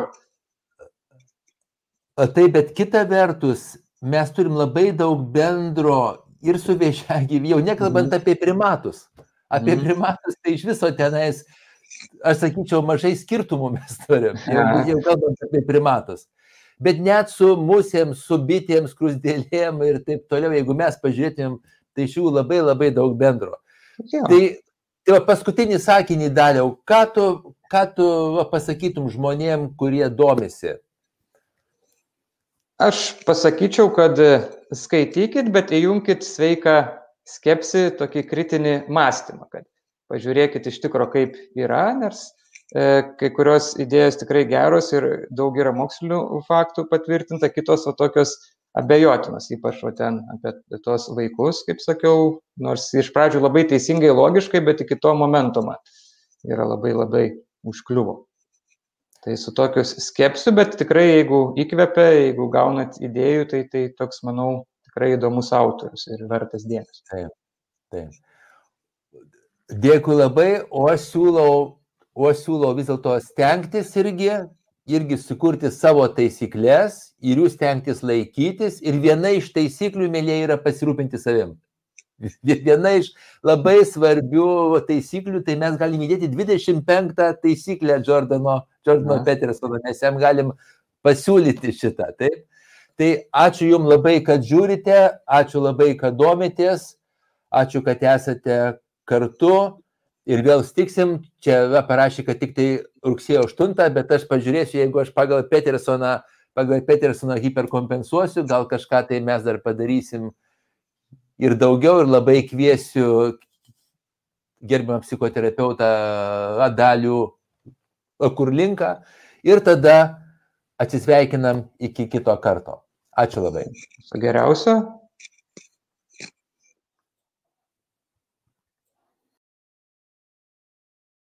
Taip, bet kita vertus, mes turim labai daug bendro ir su vėžiagyviu, jau nekalbant mm. apie primatus. Apie mm. primatus, tai iš viso tenais, aš sakyčiau, mažai skirtumų mes turim, jau, jau kalbant apie primatus. Bet net su musėm, su bitėm, skrusdėlėm ir taip toliau, jeigu mes pažiūrėtumėm tai iš jų labai labai daug bendro. Jo. Tai, tai va, paskutinį sakinį Daliau, ką tu, ką tu va, pasakytum žmonėm, kurie domisi? Aš pasakyčiau, kad skaitykit, bet įjunkit sveiką skepsį, tokį kritinį mąstymą, kad pažiūrėkit iš tikro, kaip yra, nes e, kai kurios idėjos tikrai geros ir daug yra mokslinių faktų patvirtinta, kitos va, tokios abejotinos, ypač va, ten apie tos vaikus, kaip sakiau, nors iš pradžių labai teisingai, logiškai, bet iki to momento man yra labai labai užkliuvo. Tai su tokius skepsiu, bet tikrai jeigu įkvepia, jeigu gaunat idėjų, tai tai toks, manau, tikrai įdomus autorius ir vertas dėmesio. Taip, taip. Dėkui labai, o aš siūlau, o aš siūlau vis dėlto stengtis irgi, irgi sukurti savo taisyklės ir jūs stengtis laikytis. Ir viena iš taisyklių, mėlyje, yra pasirūpinti savim. Viena iš labai svarbių taisyklių, tai mes galim įdėti dvidešimt penktą taisyklę Jordano, Jordano Petersono, mes jam galim pasiūlyti šitą. Taip? Tai ačiū jums labai, kad žiūrite, ačiū labai, kad domitės, ačiū, kad esate kartu ir vėl stiksim. Čia parašė, kad tik tai rugsėjo aštuntą, bet aš pažiūrėsiu, jeigu aš pagal Petersoną, pagal Petersoną hiperkompensuosiu, gal kažką tai mes dar padarysim ir daugiau, ir labai kviesiu gerbiamą psichoterapeutą Dalių Kurlinką ir tada atsisveikinam iki kito karto. Ačiū labai. Geriausio.